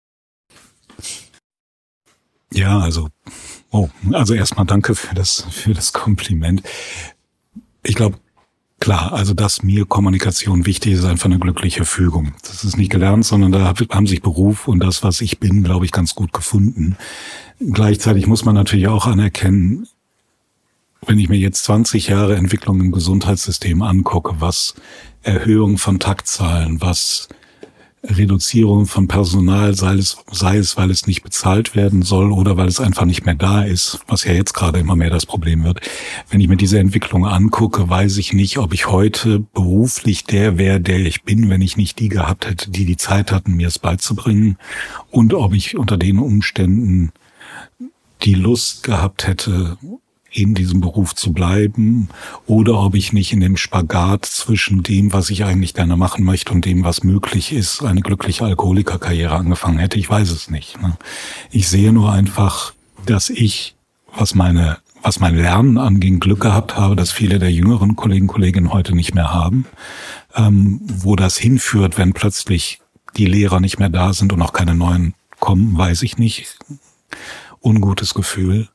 Ja, also erstmal danke für das Kompliment. Ich glaube, klar, also dass mir Kommunikation wichtig ist, einfach eine glückliche Fügung. Das ist nicht gelernt, sondern da haben sich Beruf und das, was ich bin, glaube ich, ganz gut gefunden. Gleichzeitig muss man natürlich auch anerkennen, wenn ich mir jetzt 20 Jahre Entwicklung im Gesundheitssystem angucke, was Erhöhung von Taktzahlen, was Reduzierung von Personal, sei es, weil es nicht bezahlt werden soll oder weil es einfach nicht mehr da ist, was ja jetzt gerade immer mehr das Problem wird. Wenn ich mir diese Entwicklung angucke, weiß ich nicht, ob ich heute beruflich der wäre, der ich bin, wenn ich nicht die gehabt hätte, die Zeit hatten, mir es beizubringen, und ob ich unter den Umständen die Lust gehabt hätte, in diesem Beruf zu bleiben, oder ob ich nicht in dem Spagat zwischen dem, was ich eigentlich gerne machen möchte, und dem, was möglich ist, eine glückliche Alkoholikerkarriere angefangen hätte. Ich weiß es nicht. Ne? Ich sehe nur einfach, dass ich, was mein Lernen anging, Glück gehabt habe, dass viele der jüngeren Kolleginnen heute nicht mehr haben. Wo das hinführt, wenn plötzlich die Lehrer nicht mehr da sind und auch keine neuen kommen, weiß ich nicht. Ungutes Gefühl.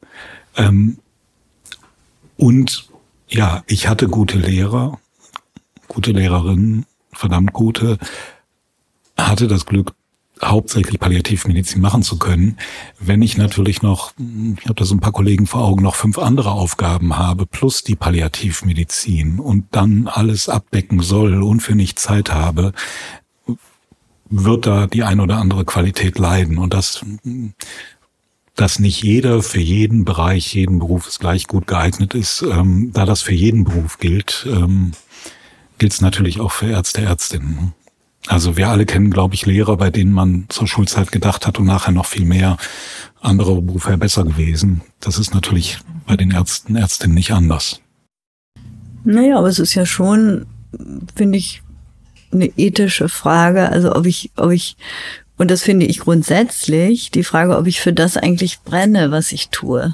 Und ja, ich hatte gute Lehrer, gute Lehrerinnen, verdammt gute, hatte das Glück, hauptsächlich Palliativmedizin machen zu können. Wenn ich natürlich noch, ich habe da so ein paar Kollegen vor Augen, noch 5 andere Aufgaben habe, plus die Palliativmedizin, und dann alles abdecken soll und für nichts Zeit habe, wird da die ein oder andere Qualität leiden. Und dass nicht jeder für jeden Bereich, jeden Beruf gleich gut geeignet ist, da das für jeden Beruf gilt, gilt es natürlich auch für Ärzte, Ärztinnen. Also wir alle kennen, glaube ich, Lehrer, bei denen man zur Schulzeit gedacht hat und nachher noch viel mehr, andere Berufe wäre besser gewesen. Das ist natürlich bei den Ärzten, Ärztinnen nicht anders. Naja, aber es ist ja schon, finde ich, eine ethische Frage, also ob ich Und das finde ich grundsätzlich die Frage, ob ich für das eigentlich brenne, was ich tue.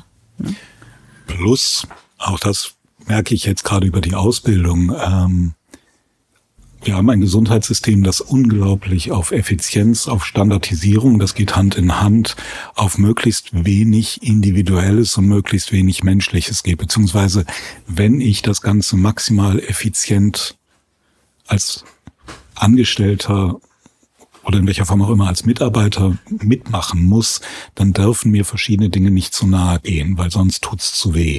Plus, auch das merke ich jetzt gerade über die Ausbildung, wir haben ein Gesundheitssystem, das unglaublich auf Effizienz, auf Standardisierung, das geht Hand in Hand, auf möglichst wenig Individuelles und möglichst wenig Menschliches geht. Beziehungsweise, wenn ich das Ganze maximal effizient als Angestellter oder in welcher Form auch immer als Mitarbeiter mitmachen muss, dann dürfen mir verschiedene Dinge nicht zu nahe gehen, weil sonst tut's zu weh.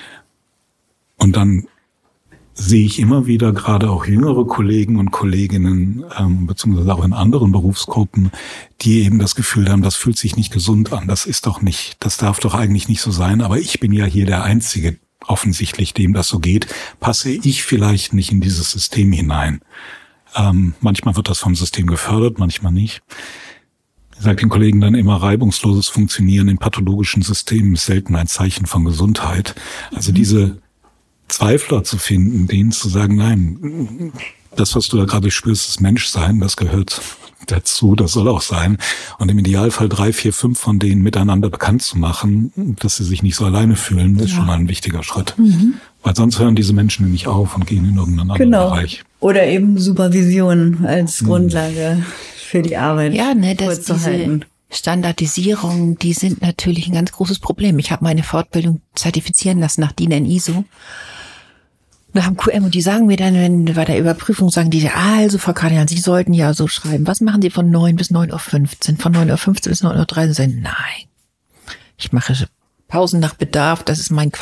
Und dann sehe ich immer wieder gerade auch jüngere Kollegen und Kolleginnen, beziehungsweise auch in anderen Berufsgruppen, die eben das Gefühl haben, das fühlt sich nicht gesund an, das ist doch nicht, das darf doch eigentlich nicht so sein, aber ich bin ja hier der Einzige, offensichtlich, dem das so geht, passe ich vielleicht nicht in dieses System hinein. Manchmal wird das vom System gefördert, manchmal nicht. Ich sage den Kollegen dann immer, reibungsloses Funktionieren in pathologischen Systemen ist selten ein Zeichen von Gesundheit. Also diese Zweifler zu finden, denen zu sagen, nein, das, was du da gerade spürst, ist Menschsein, das gehört dazu, das soll auch sein. Und im Idealfall 3, 4, 5 von denen miteinander bekannt zu machen, dass sie sich nicht so alleine fühlen, ist schon mal ein wichtiger Schritt. Weil sonst hören diese Menschen nicht auf und gehen in irgendeinen anderen Bereich. Oder eben Supervision als Grundlage für die Arbeit. Ja, ne, dass diese Standardisierung, die sind natürlich ein ganz großes Problem. Ich habe meine Fortbildung zertifizieren lassen nach DIN ISO. Wir haben QM und die sagen mir dann, wenn bei der Überprüfung sagen die, also Frau Kardinal, Sie sollten ja so schreiben. Was machen Sie von 9 bis 9:15 Uhr? Von 9:15 Uhr bis 9:30 Uhr? Nein. Ich mache Pausen nach Bedarf, das ist mein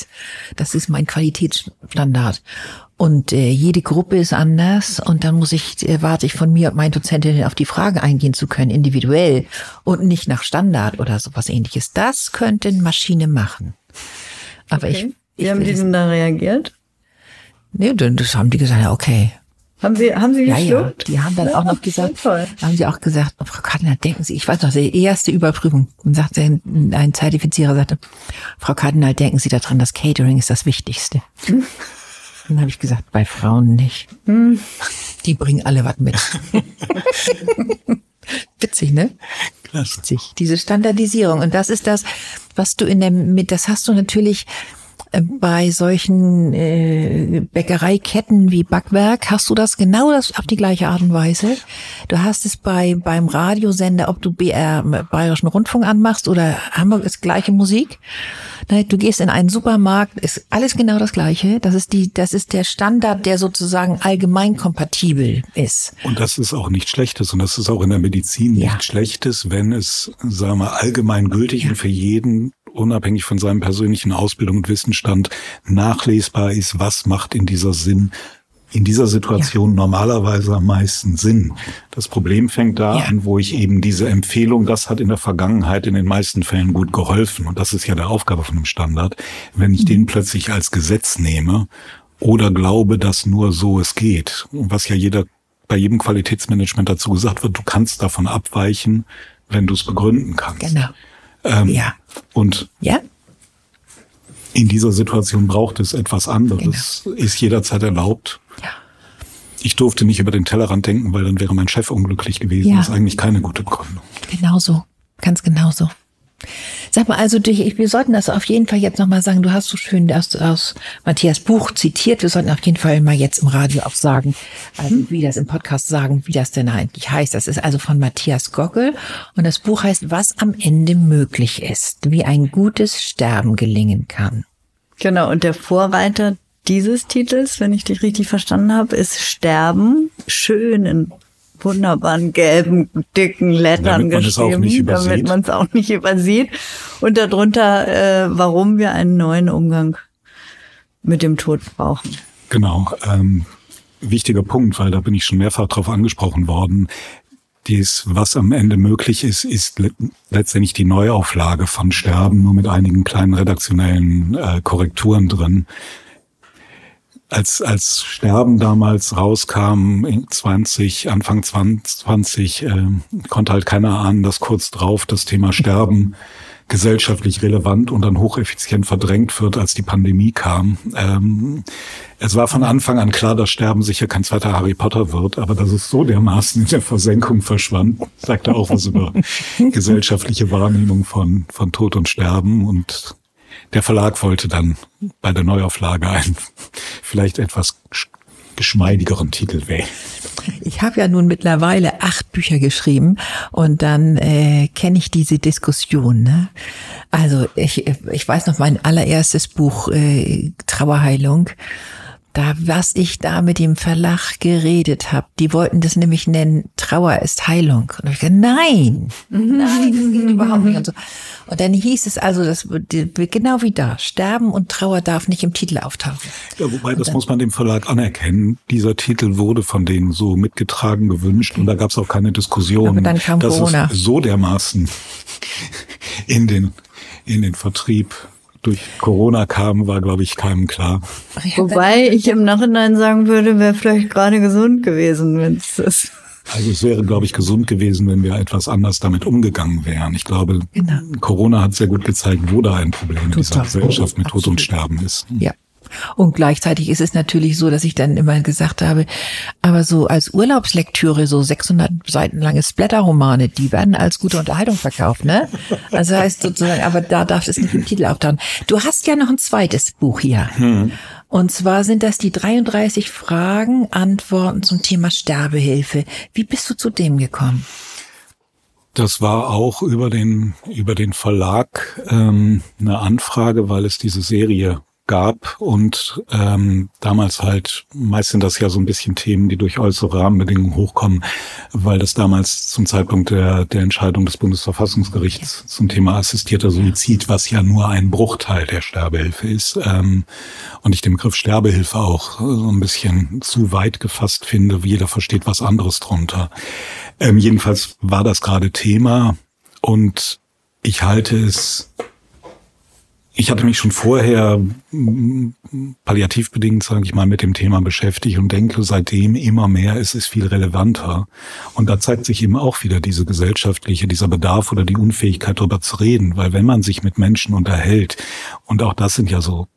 Qualitätsstandard. Und jede Gruppe ist anders und dann erwarte ich von mir und meinen Dozentinnen auf die Frage eingehen zu können, individuell und nicht nach Standard oder sowas Ähnliches. Das könnte eine Maschine machen. Aber Wie haben die denn da reagiert? Nee, das haben die gesagt, ja, okay. Haben Sie geschluckt? Ja, die haben dann auch noch gesagt, haben sie auch gesagt, oh, Frau Kardinal, denken Sie, ich weiß noch, die erste Überprüfung, und sagte ein Zertifizierer, sagte, Frau Kardinal, denken Sie daran, das Catering ist das Wichtigste. Dann habe ich gesagt, bei Frauen nicht. Die bringen alle was mit. Witzig, ne? Klasse. Witzig. Diese Standardisierung. Und das ist das, was du das hast du natürlich bei solchen Bäckereiketten wie Backwerk, hast du das auf die gleiche Art und Weise. Du hast es beim Radiosender, ob du Bayerischen Rundfunk anmachst oder Hamburg, ist gleiche Musik. Du gehst in einen Supermarkt, ist alles genau das Gleiche. Das ist der Standard, der sozusagen allgemein kompatibel ist. Und das ist auch nichts Schlechtes. Und das ist auch in der Medizin nichts Schlechtes, wenn es, sagen wir, allgemein gültig und für jeden, unabhängig von seinem persönlichen Ausbildung und Wissensstand, nachlesbar ist, was macht in dieser Situation normalerweise am meisten Sinn. Das Problem fängt da an, wo ich eben diese Empfehlung, das hat in der Vergangenheit in den meisten Fällen gut geholfen. Und das ist ja der Aufgabe von einem Standard. Wenn ich den plötzlich als Gesetz nehme oder glaube, dass nur so es geht, was ja bei jedem Qualitätsmanagement dazu gesagt wird, du kannst davon abweichen, wenn du es begründen kannst. Genau. Und in dieser Situation braucht es etwas anderes. Genau. Ist jederzeit erlaubt. Ja. Ich durfte nicht über den Tellerrand denken, weil dann wäre mein Chef unglücklich gewesen. Das ist eigentlich keine gute Begründung. Genauso, ganz genauso. Sag mal, also wir sollten das auf jeden Fall jetzt nochmal sagen, du hast so schön aus Matthias Buch zitiert, wir sollten auf jeden Fall mal jetzt im Radio auch sagen, also wie das im Podcast sagen, wie das denn eigentlich heißt. Das ist also von Matthias Gockel und das Buch heißt, was am Ende möglich ist, wie ein gutes Sterben gelingen kann. Genau, und der Vorreiter dieses Titels, wenn ich dich richtig verstanden habe, ist Sterben, schön in wunderbaren gelben, dicken Lettern geschrieben, damit man es auch nicht übersieht. Und darunter, warum wir einen neuen Umgang mit dem Tod brauchen. Genau, wichtiger Punkt, weil da bin ich schon mehrfach drauf angesprochen worden. Was am Ende möglich ist, ist letztendlich die Neuauflage von Sterben, nur mit einigen kleinen redaktionellen Korrekturen drin. Als Sterben damals rauskam, Anfang 2020, konnte halt keiner ahnen, dass kurz drauf das Thema Sterben gesellschaftlich relevant und dann hocheffizient verdrängt wird, als die Pandemie kam. Es war von Anfang an klar, dass Sterben sicher kein zweiter Harry Potter wird, aber dass es so dermaßen in der Versenkung verschwand, sagte auch was über gesellschaftliche Wahrnehmung von Tod und Sterben. Und der Verlag wollte dann bei der Neuauflage einen vielleicht etwas geschmeidigeren Titel wählen. Ich habe ja nun mittlerweile 8 Bücher geschrieben und dann kenne ich diese Diskussion. Ne? Also ich weiß noch mein allererstes Buch Trauerheilung. Was ich da mit dem Verlag geredet habe, die wollten das nämlich nennen, Trauer ist Heilung. Und ich gesagt, nein, das geht überhaupt nicht. Und so. Und dann hieß es also, das genau wie da, Sterben und Trauer darf nicht im Titel auftauchen. Ja, wobei, das muss man dem Verlag anerkennen. Dieser Titel wurde von denen so mitgetragen, gewünscht und da gab es auch keine Diskussion. Aber dann kam Corona. Es so dermaßen in den Vertrieb durch Corona kam, war, glaube ich, keinem klar. Wobei ich im Nachhinein sagen würde, wäre vielleicht gerade gesund gewesen, wenn es ist. Also es wäre, glaube ich, gesund gewesen, wenn wir etwas anders damit umgegangen wären. Ich glaube, Corona hat sehr gut gezeigt, wo da ein Problem in dieser Gesellschaft mit Tod und Sterben ist. Ja. Und gleichzeitig ist es natürlich so, dass ich dann immer gesagt habe, aber so als Urlaubslektüre, so 600 Seiten lange Splatter-Romane, die werden als gute Unterhaltung verkauft, ne? Also heißt sozusagen, aber da darf es nicht im Titel auftauchen. Du hast ja noch ein zweites Buch hier. Und zwar sind das die 33 Fragen, Antworten zum Thema Sterbehilfe. Wie bist du zu dem gekommen? Das war auch über den Verlag eine Anfrage, weil es diese Serie gab und damals halt, meist sind das ja so ein bisschen Themen, die durch äußere Rahmenbedingungen hochkommen, weil das damals zum Zeitpunkt der Entscheidung des Bundesverfassungsgerichts zum Thema assistierter Suizid, was ja nur ein Bruchteil der Sterbehilfe ist, und ich den Begriff Sterbehilfe auch so ein bisschen zu weit gefasst finde, jeder versteht was anderes drunter. Jedenfalls war das gerade Thema und ich hatte mich schon vorher palliativbedingt, sage ich mal, mit dem Thema beschäftigt und denke seitdem immer mehr, es ist viel relevanter. Und da zeigt sich eben auch wieder dieser Bedarf oder die Unfähigkeit, darüber zu reden. Weil wenn man sich mit Menschen unterhält, und auch das sind ja so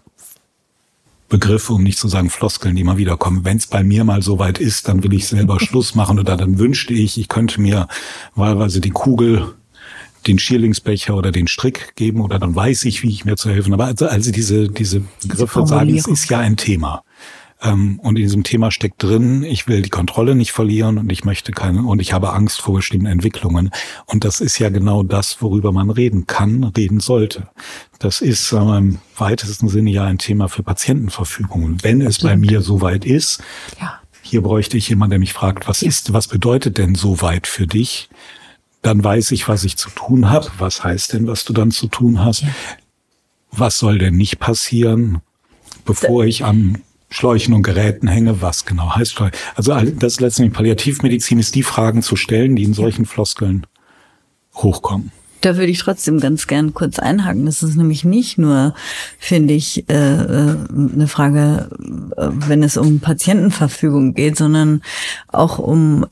Begriffe, um nicht zu sagen Floskeln, die immer wieder kommen. Wenn es bei mir mal so weit ist, dann will ich selber Schluss machen oder dann wünschte ich könnte mir wahlweise die Kugel, den Schierlingsbecher oder den Strick geben oder dann weiß ich, wie ich mir zu helfen. Aber also diese Begriffe sagen, es ist ja ein Thema. Und in diesem Thema steckt drin, ich will die Kontrolle nicht verlieren und ich habe Angst vor bestimmten Entwicklungen. Und das ist ja genau das, worüber man reden kann, reden sollte. Das ist, sagen wir, im weitesten Sinne ja ein Thema für Patientenverfügung. Wenn es bei mir so weit ist, hier bräuchte ich jemanden, der mich fragt, was bedeutet denn so weit für dich? Dann weiß ich, was ich zu tun habe. Was heißt denn, was du dann zu tun hast? Ja. Was soll denn nicht passieren, bevor ich an Schläuchen und Geräten hänge? Was genau heißt Schläuchen? Also das ist letztendlich Palliativmedizin, ist die Fragen zu stellen, die in solchen Floskeln hochkommen. Da würde ich trotzdem ganz gern kurz einhaken. Das ist nämlich nicht nur, finde ich, eine Frage, wenn es um Patientenverfügung geht, sondern auch um,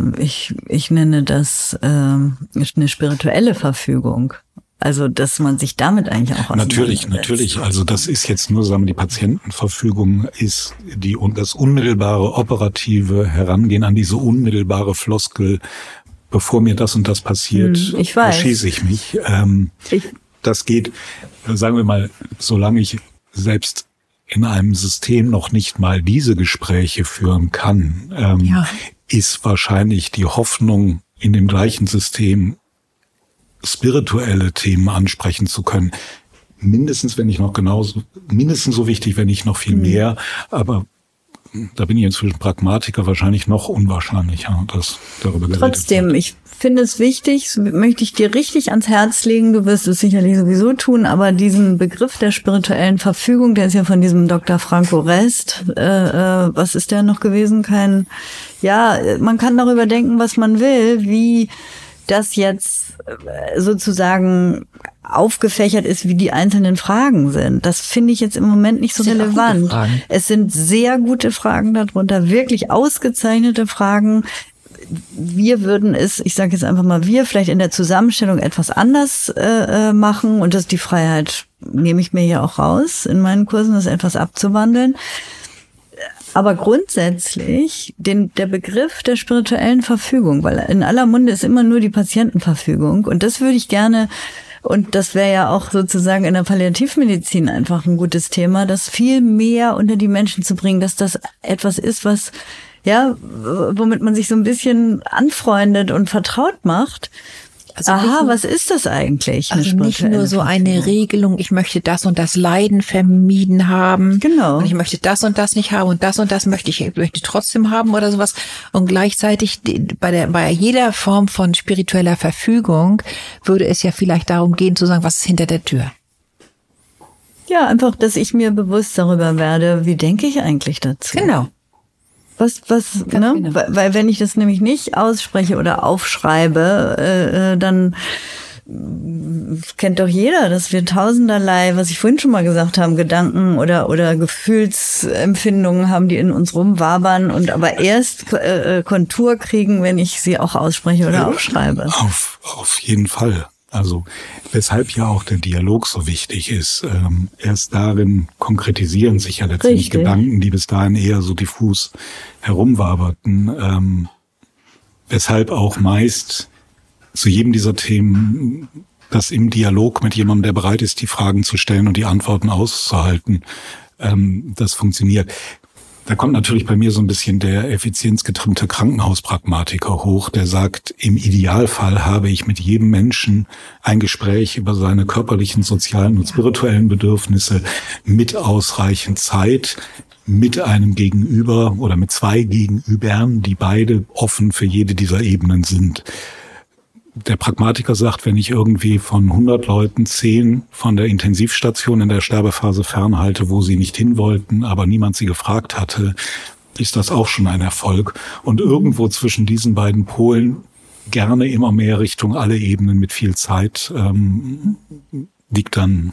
ich nenne das eine spirituelle Verfügung. Also, dass man sich damit eigentlich auch auseinandersetzt. Natürlich. Also, das ist jetzt nur, sagen wir, die Patientenverfügung ist das unmittelbare operative Herangehen an diese unmittelbare Floskel. Bevor mir das und das passiert, schieße ich mich. Das geht, sagen wir mal, solange ich selbst in einem System noch nicht mal diese Gespräche führen kann, ist wahrscheinlich die Hoffnung, in dem gleichen System spirituelle Themen ansprechen zu können, mindestens so wichtig, wenn nicht noch viel mehr, aber da bin ich inzwischen Pragmatiker, wahrscheinlich noch unwahrscheinlicher, dass darüber geredet wird. Trotzdem, ich finde es wichtig, möchte ich dir richtig ans Herz legen, du wirst es sicherlich sowieso tun, aber diesen Begriff der spirituellen Verfügung, der ist ja von diesem Dr. Franco Rest, was ist der noch gewesen? Man kann darüber denken, was man will, wie das jetzt sozusagen aufgefächert ist, wie die einzelnen Fragen sind. Das finde ich jetzt im Moment nicht so relevant. Es sind sehr gute Fragen darunter, wirklich ausgezeichnete Fragen. wir würden es, ich sage jetzt einfach mal, wir vielleicht in der Zusammenstellung etwas anders machen und das die Freiheit nehme ich mir ja auch raus in meinen Kursen, das etwas abzuwandeln. Aber grundsätzlich der Begriff der spirituellen Verfügung, weil in aller Munde ist immer nur die Patientenverfügung und das würde ich gerne, und das wäre ja auch sozusagen in der Palliativmedizin einfach ein gutes Thema, das viel mehr unter die Menschen zu bringen, dass das etwas ist, was ja, womit man sich so ein bisschen anfreundet und vertraut macht. Also aha, was ist das eigentlich? Also nicht nur so eine Regelung, ich möchte das und das Leiden vermieden haben. Genau. Und ich möchte das und das nicht haben und das möchte ich trotzdem haben oder sowas. Und gleichzeitig bei jeder Form von spiritueller Verfügung würde es ja vielleicht darum gehen zu sagen, was ist hinter der Tür? Ja, einfach, dass ich mir bewusst darüber werde, wie denke ich eigentlich dazu? Genau. Was, ne? Genau. Weil wenn ich das nämlich nicht ausspreche oder aufschreibe, dann kennt doch jeder, dass wir tausenderlei, was ich vorhin schon mal gesagt habe, Gedanken oder Gefühlsempfindungen haben, die in uns rumwabern und aber erst Kontur kriegen, wenn ich sie auch ausspreche oder aufschreibe. Auf jeden Fall. Also weshalb ja auch der Dialog so wichtig ist. Erst darin konkretisieren sich ja letztendlich Gedanken, die bis dahin eher so diffus herumwaberten. Weshalb auch meist zu jedem dieser Themen das im Dialog mit jemandem, der bereit ist, die Fragen zu stellen und die Antworten auszuhalten, das funktioniert. Da kommt natürlich bei mir so ein bisschen der effizienzgetrimmte Krankenhauspragmatiker hoch, der sagt, im Idealfall habe ich mit jedem Menschen ein Gespräch über seine körperlichen, sozialen und spirituellen Bedürfnisse mit ausreichend Zeit, mit einem Gegenüber oder mit zwei Gegenübern, die beide offen für jede dieser Ebenen sind. Der Pragmatiker sagt, wenn ich irgendwie von 100 Leuten 10 von der Intensivstation in der Sterbephase fernhalte, wo sie nicht hin wollten, aber niemand sie gefragt hatte, ist das auch schon ein Erfolg. Und irgendwo zwischen diesen beiden Polen gerne immer mehr Richtung alle Ebenen mit viel Zeit liegt dann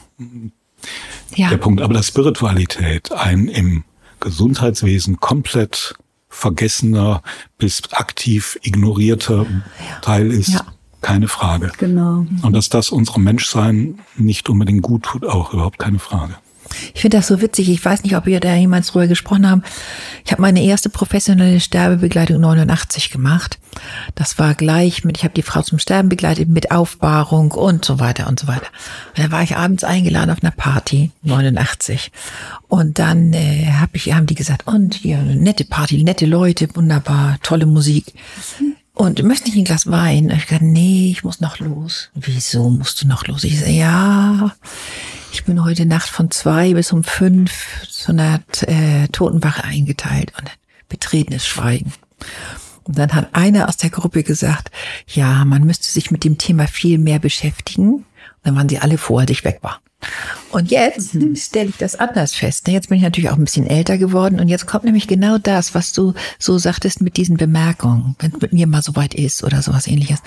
der Punkt. Aber dass Spiritualität ein im Gesundheitswesen komplett vergessener bis aktiv ignorierter Teil ist, keine Frage. Genau. Und dass das unserem Menschsein nicht unbedingt gut tut, auch überhaupt keine Frage. Ich finde das so witzig. Ich weiß nicht, ob wir da jemals drüber gesprochen haben. Ich habe meine erste professionelle Sterbebegleitung 89 gemacht. Das war gleich ich habe die Frau zum Sterben begleitet mit Aufbahrung und so weiter und so weiter. Und dann war ich abends eingeladen auf einer Party, 89. Und dann haben die gesagt, und hier, nette Party, nette Leute, wunderbar, tolle Musik. Und möchte nicht ein Glas Wein? Ich gesagt, nee, ich muss noch los. Wieso musst du noch los? Ich sage, ja, ich bin heute Nacht von 2 bis um 5 zu einer Totenwache eingeteilt und betretenes Schweigen. Und dann hat einer aus der Gruppe gesagt, ja, man müsste sich mit dem Thema viel mehr beschäftigen. Und dann waren sie alle froh, als ich weg war. Und jetzt stelle ich das anders fest. Jetzt bin ich natürlich auch ein bisschen älter geworden und jetzt kommt nämlich genau das, was du so sagtest mit diesen Bemerkungen, wenn es mit mir mal so weit ist oder sowas Ähnliches.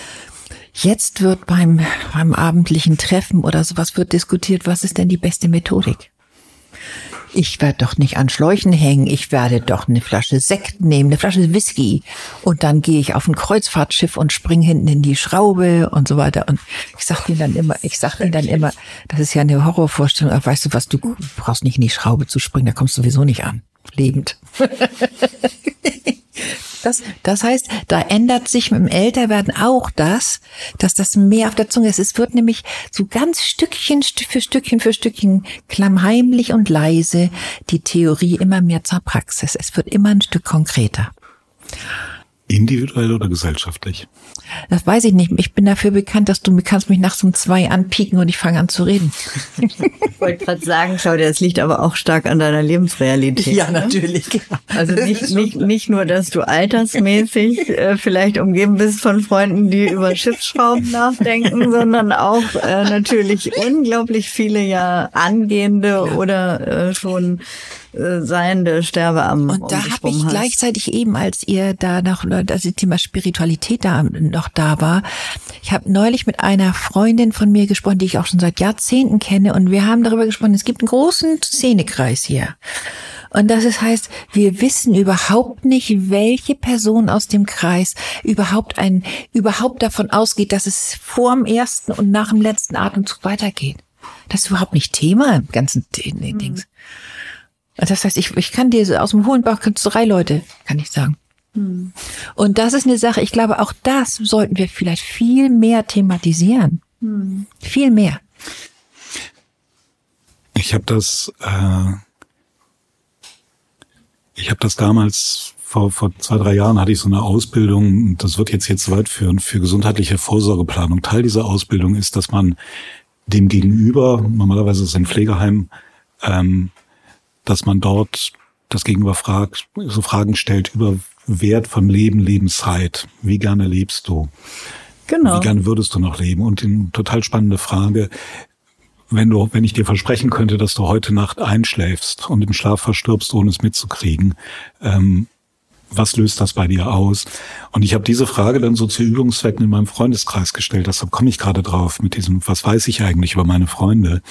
Jetzt wird beim abendlichen Treffen oder sowas wird diskutiert, was ist denn die beste Methodik? Ich werde doch nicht an Schläuchen hängen, ich werde doch eine Flasche Sekt nehmen, eine Flasche Whisky und dann gehe ich auf ein Kreuzfahrtschiff und springe hinten in die Schraube und so weiter. Und ich sag ihnen dann immer, das ist ja eine Horrorvorstellung, aber weißt du was, du brauchst nicht in die Schraube zu springen, da kommst du sowieso nicht an, lebend. Das heißt, da ändert sich mit dem Älterwerden auch dass das mehr auf der Zunge ist. Es wird nämlich so ganz Stückchen für Stückchen klammheimlich und leise die Theorie immer mehr zur Praxis. Es wird immer ein Stück konkreter. Individuell oder gesellschaftlich? Das weiß ich nicht. Ich bin dafür bekannt, dass du kannst mich nachts um 2 anpieken und ich fange an zu reden. Ich wollte gerade sagen, Claudia, das liegt aber auch stark an deiner Lebensrealität. Ja, natürlich. Also nicht nur, dass du altersmäßig vielleicht umgeben bist von Freunden, die über Schiffsschrauben nachdenken, sondern auch natürlich unglaublich viele ja angehende oder schon seiende Sterbe am Und da habe ich gleichzeitig eben, als ihr da noch, das Thema Spiritualität da noch da war, ich habe neulich mit einer Freundin von mir gesprochen, die ich auch schon seit Jahrzehnten kenne, und wir haben darüber gesprochen, es gibt einen großen Szenekreis hier. Und das heißt, wir wissen überhaupt nicht, welche Person aus dem Kreis überhaupt davon ausgeht, dass es vor dem ersten und nach dem letzten Atemzug weitergeht. Das ist überhaupt nicht Thema im ganzen Dings. Das heißt, ich kann dir aus dem hohen Bauch 3 Leute, kann ich sagen. Und das ist eine Sache, ich glaube, auch das sollten wir vielleicht viel mehr thematisieren. Viel mehr. Ich habe das damals, vor 2-3 Jahren hatte ich so eine Ausbildung, das wird jetzt weit führen, für gesundheitliche Vorsorgeplanung. Teil dieser Ausbildung ist, dass man dem Gegenüber, normalerweise ist es ein Pflegeheim, dass man dort das Gegenüber so Fragen stellt über Wert von Leben, Lebenszeit. Wie gerne lebst du? Genau. Wie gerne würdest du noch leben? Und eine total spannende Frage, wenn ich dir versprechen könnte, dass du heute Nacht einschläfst und im Schlaf verstirbst, ohne es mitzukriegen, was löst das bei dir aus? Und ich habe diese Frage dann so zu Übungszwecken in meinem Freundeskreis gestellt. Deshalb komme ich gerade drauf mit diesem, was weiß ich eigentlich über meine Freunde?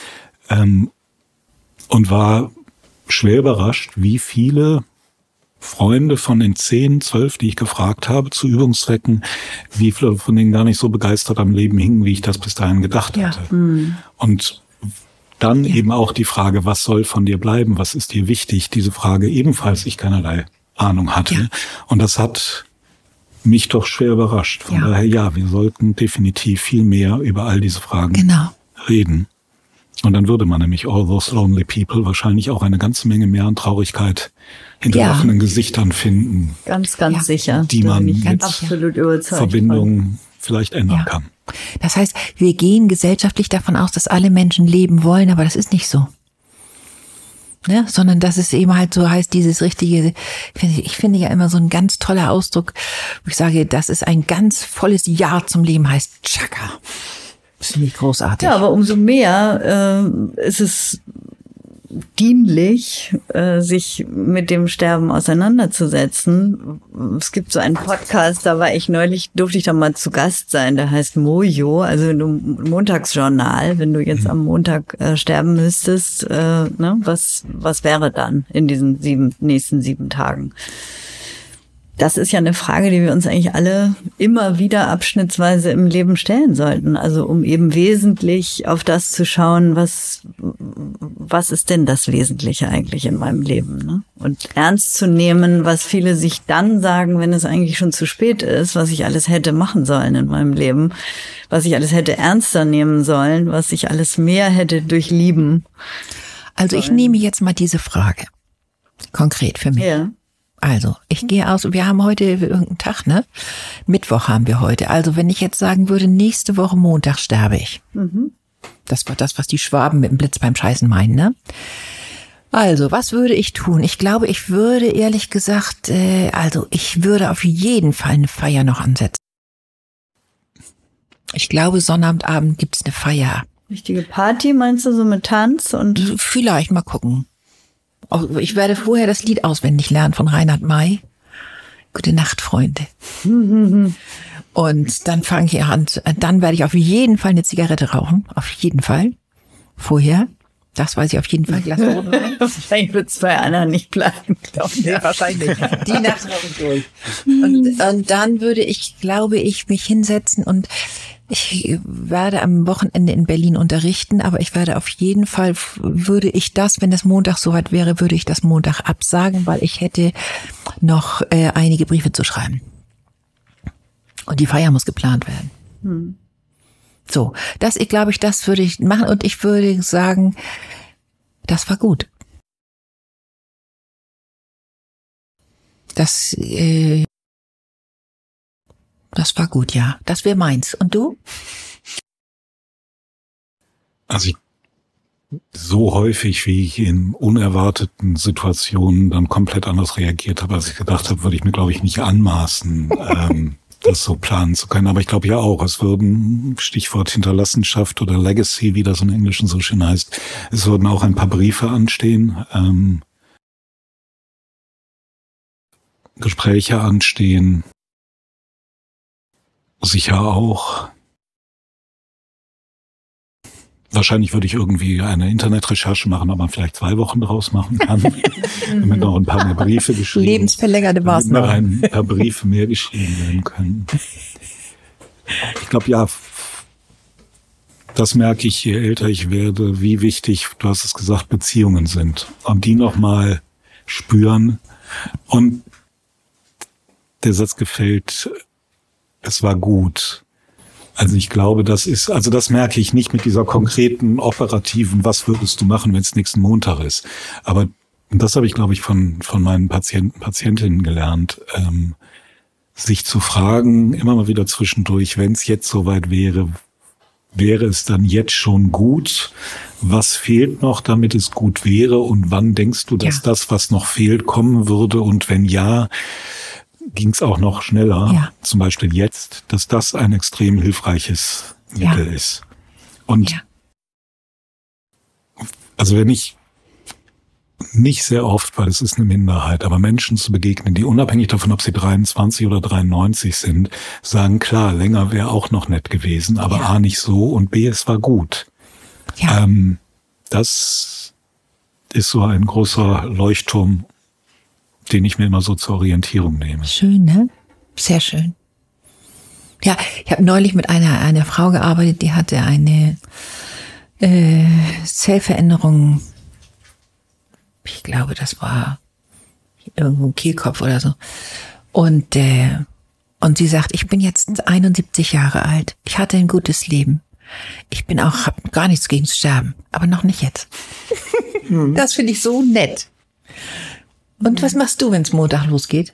Und war schwer überrascht, wie viele Freunde von den 10, 12, die ich gefragt habe zu Übungszwecken, wie viele von denen gar nicht so begeistert am Leben hingen, wie ich das bis dahin gedacht hatte. Und dann eben auch die Frage, was soll von dir bleiben, was ist dir wichtig? Diese Frage ebenfalls ich keinerlei Ahnung hatte. Ja. Und das hat mich doch schwer überrascht. Von daher, wir sollten definitiv viel mehr über all diese Fragen reden. Und dann würde man nämlich All Those Lonely People wahrscheinlich auch eine ganze Menge mehr an Traurigkeit hinter offenen Gesichtern finden. Ganz sicher. Die man mit absolut überzeugt Verbindungen vielleicht ändern kann. Das heißt, wir gehen gesellschaftlich davon aus, dass alle Menschen leben wollen, aber das ist nicht so. Ne? Sondern dass es eben halt so heißt, dieses richtige, ich finde ja immer so ein ganz toller Ausdruck, wo ich sage, das ist ein ganz volles Jahr zum Leben, heißt Chaka. Das finde ich großartig. Ja, aber umso mehr ist es dienlich, sich mit dem Sterben auseinanderzusetzen. Es gibt so einen Podcast, durfte ich da mal zu Gast sein, der heißt Mojo, also ein Montagsjournal. Wenn du jetzt am Montag sterben müsstest, was wäre dann in diesen nächsten 7 Tagen? Das ist ja eine Frage, die wir uns eigentlich alle immer wieder abschnittsweise im Leben stellen sollten. Also um eben wesentlich auf das zu schauen, was ist denn das Wesentliche eigentlich in meinem Leben? Ne? Und ernst zu nehmen, was viele sich dann sagen, wenn es eigentlich schon zu spät ist, was ich alles hätte machen sollen in meinem Leben, was ich alles hätte ernster nehmen sollen, was ich alles mehr hätte durchlieben. Also ich nehme jetzt mal diese Frage konkret für mich. Ja. Also, ich gehe aus, wir haben heute irgendeinen Tag, ne? Mittwoch haben wir heute. Also, wenn ich jetzt sagen würde, nächste Woche Montag sterbe ich. Das war das, was die Schwaben mit dem Blitz beim Scheißen meinen, ne? Also, was würde ich tun? Ich glaube, ich würde ehrlich gesagt, ich würde auf jeden Fall eine Feier noch ansetzen. Ich glaube, Sonnabendabend gibt's eine Feier. Richtige Party, meinst du, so mit Tanz und? Vielleicht, mal gucken. Ich werde vorher das Lied auswendig lernen von Reinhard May. Gute Nacht, Freunde. Und dann fange ich an, dann werde ich auf jeden Fall eine Zigarette rauchen. Auf jeden Fall. Vorher. Das weiß ich auf jeden Fall. Glas Rotwein. Wahrscheinlich wird es bei Anna nicht bleiben. Ja, wahrscheinlich. Die Nacht rauche ich durch. Und dann würde ich, glaube ich, mich hinsetzen und ich werde am Wochenende in Berlin unterrichten, aber ich werde auf jeden Fall, wenn es Montag soweit wäre, würde ich das Montag absagen, weil ich hätte noch einige Briefe zu schreiben. Und die Feier muss geplant werden. So, das würde ich machen und ich würde sagen, das war gut. Das war gut, ja. Das wäre meins. Und du? Also so häufig, wie ich in unerwarteten Situationen dann komplett anders reagiert habe, als ich gedacht habe, würde ich mir, glaube ich, nicht anmaßen, das so planen zu können. Aber ich glaube ja auch, es würden, Stichwort Hinterlassenschaft oder Legacy, wie das im Englischen so schön heißt, es würden auch ein paar Briefe anstehen, Gespräche anstehen, sicher auch Wahrscheinlich würde ich irgendwie eine Internetrecherche machen, ob man vielleicht 2 Wochen draus machen kann. Damit noch ein paar mehr Briefe geschrieben. Lebensverlängerte Maßnahmen. Ein paar Briefe mehr geschrieben werden können. Ich glaube, ja, das merke ich, je älter ich werde, wie wichtig, du hast es gesagt, Beziehungen sind. Und die nochmal spüren. Und der Satz gefällt, es war gut. Also ich glaube, das merke ich nicht mit dieser konkreten, operativen, was würdest du machen, wenn es nächsten Montag ist. Aber das habe ich, glaube ich, von meinen Patientinnen gelernt, sich zu fragen, immer mal wieder zwischendurch, wenn es jetzt soweit wäre es dann jetzt schon gut? Was fehlt noch, damit es gut wäre? Und wann denkst du, dass das, was noch fehlt, kommen würde? Und wenn ja, ging es auch noch schneller, zum Beispiel jetzt, dass das ein extrem hilfreiches Mittel ist. Und also wenn ich nicht sehr oft, weil es ist eine Minderheit, aber Menschen zu begegnen, die unabhängig davon, ob sie 23 oder 93 sind, sagen, klar, länger wäre auch noch nett gewesen, aber A, nicht so und B, es war gut. Ja. Das ist so ein großer Leuchtturm, den ich mir immer so zur Orientierung nehme. Schön, ne? Sehr schön. Ja, ich habe neulich mit einer Frau gearbeitet, die hatte eine Zellveränderung. Ich glaube, das war irgendwo ein Kehlkopf oder so. Und sie sagt, ich bin jetzt 71 Jahre alt. Ich hatte ein gutes Leben. Hab gar nichts gegen Sterben, aber noch nicht jetzt. Das finde ich so nett. Und was machst du, wenn es Montag losgeht?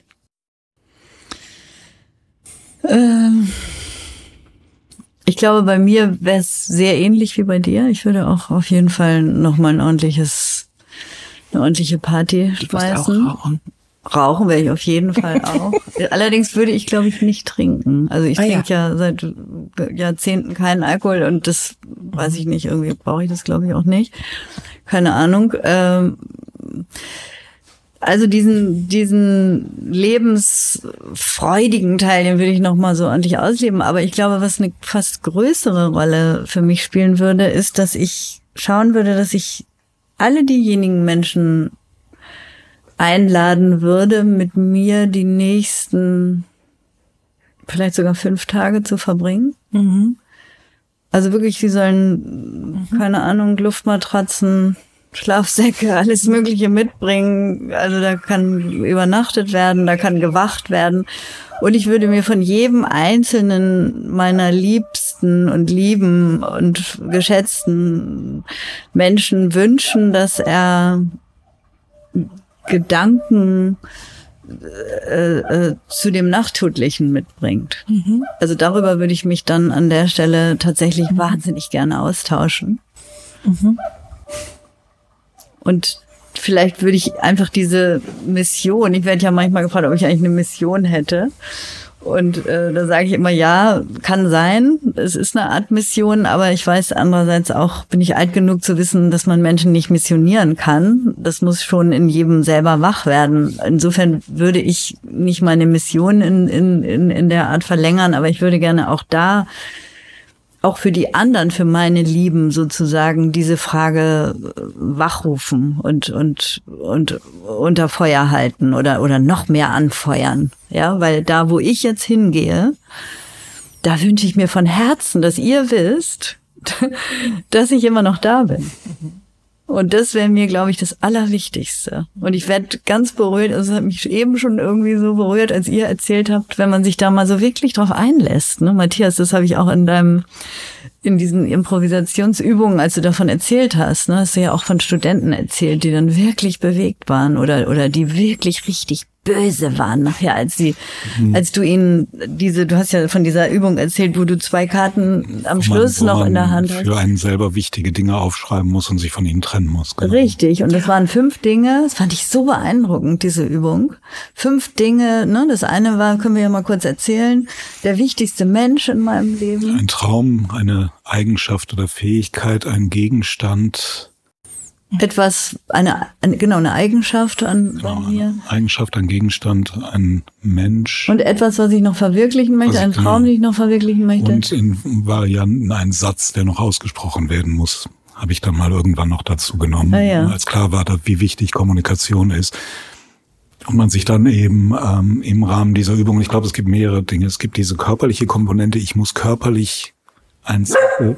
Ich glaube, bei mir wäre es sehr ähnlich wie bei dir. Ich würde auch auf jeden Fall nochmal eine ordentliche Party schmeißen. Rauchen werde ich auf jeden Fall auch. Allerdings würde ich, glaube ich, nicht trinken. Also ich trinke ja seit Jahrzehnten keinen Alkohol und das weiß ich nicht, irgendwie brauche ich das, glaube ich, auch nicht. Keine Ahnung. Also diesen lebensfreudigen Teil, den würde ich noch mal so ordentlich ausleben. Aber ich glaube, was eine fast größere Rolle für mich spielen würde, ist, dass ich schauen würde, dass ich alle diejenigen Menschen einladen würde, mit mir die nächsten vielleicht sogar 5 Tage zu verbringen. Mhm. Also wirklich, sie sollen, keine Ahnung, Luftmatratzen, Schlafsäcke, alles Mögliche mitbringen. Also da kann übernachtet werden, da kann gewacht werden. Und ich würde mir von jedem einzelnen meiner liebsten und lieben und geschätzten Menschen wünschen, dass er Gedanken zu dem Nachttödlichen mitbringt. Mhm. Also darüber würde ich mich dann an der Stelle tatsächlich wahnsinnig gerne austauschen. Mhm. Und vielleicht würde ich einfach diese Mission, ich werde ja manchmal gefragt, ob ich eigentlich eine Mission hätte. Und da sage ich immer, ja, kann sein, es ist eine Art Mission, aber ich weiß andererseits auch, bin ich alt genug zu wissen, dass man Menschen nicht missionieren kann. Das muss schon in jedem selber wach werden. Insofern würde ich nicht meine Mission in der Art verlängern, aber ich würde gerne auch da, auch für die anderen, für meine Lieben sozusagen, diese Frage wachrufen und unter Feuer halten oder noch mehr anfeuern. Ja, weil da, wo ich jetzt hingehe, da wünsche ich mir von Herzen, dass ihr wisst, dass ich immer noch da bin. Und das wäre mir, glaube ich, das Allerwichtigste. Und ich werde ganz berührt, also es hat mich eben schon irgendwie so berührt, als ihr erzählt habt, wenn man sich da mal so wirklich drauf einlässt. Ne? Matthias, das habe ich auch in diesen Improvisationsübungen, als du davon erzählt hast, ne, hast du ja auch von Studenten erzählt, die dann wirklich bewegt waren oder die wirklich richtig böse waren nachher, als du ihnen du hast ja von dieser Übung erzählt, wo du 2 Karten am Schluss noch in der Hand hast. Für einen selber wichtige Dinge aufschreiben muss und sich von ihnen trennen muss. Genau. Richtig. Und das waren 5 Dinge. Das fand ich so beeindruckend, diese Übung. 5 Dinge, ne? Das eine war, können wir ja mal kurz erzählen, der wichtigste Mensch in meinem Leben. Ein Traum, eine Eigenschaft oder Fähigkeit, ein Gegenstand, etwas, eine Eigenschaft an mir. Eine Eigenschaft, ein Gegenstand, ein Mensch. Und etwas, was ich noch verwirklichen möchte, ein Traum, den ich noch verwirklichen möchte. Und in Varianten ein Satz, der noch ausgesprochen werden muss, habe ich dann mal irgendwann noch dazu genommen, als klar war, wie wichtig Kommunikation ist. Und man sich dann eben im Rahmen dieser Übung, ich glaube, es gibt mehrere Dinge. Es gibt diese körperliche Komponente, ich muss körperlich ein Zettel.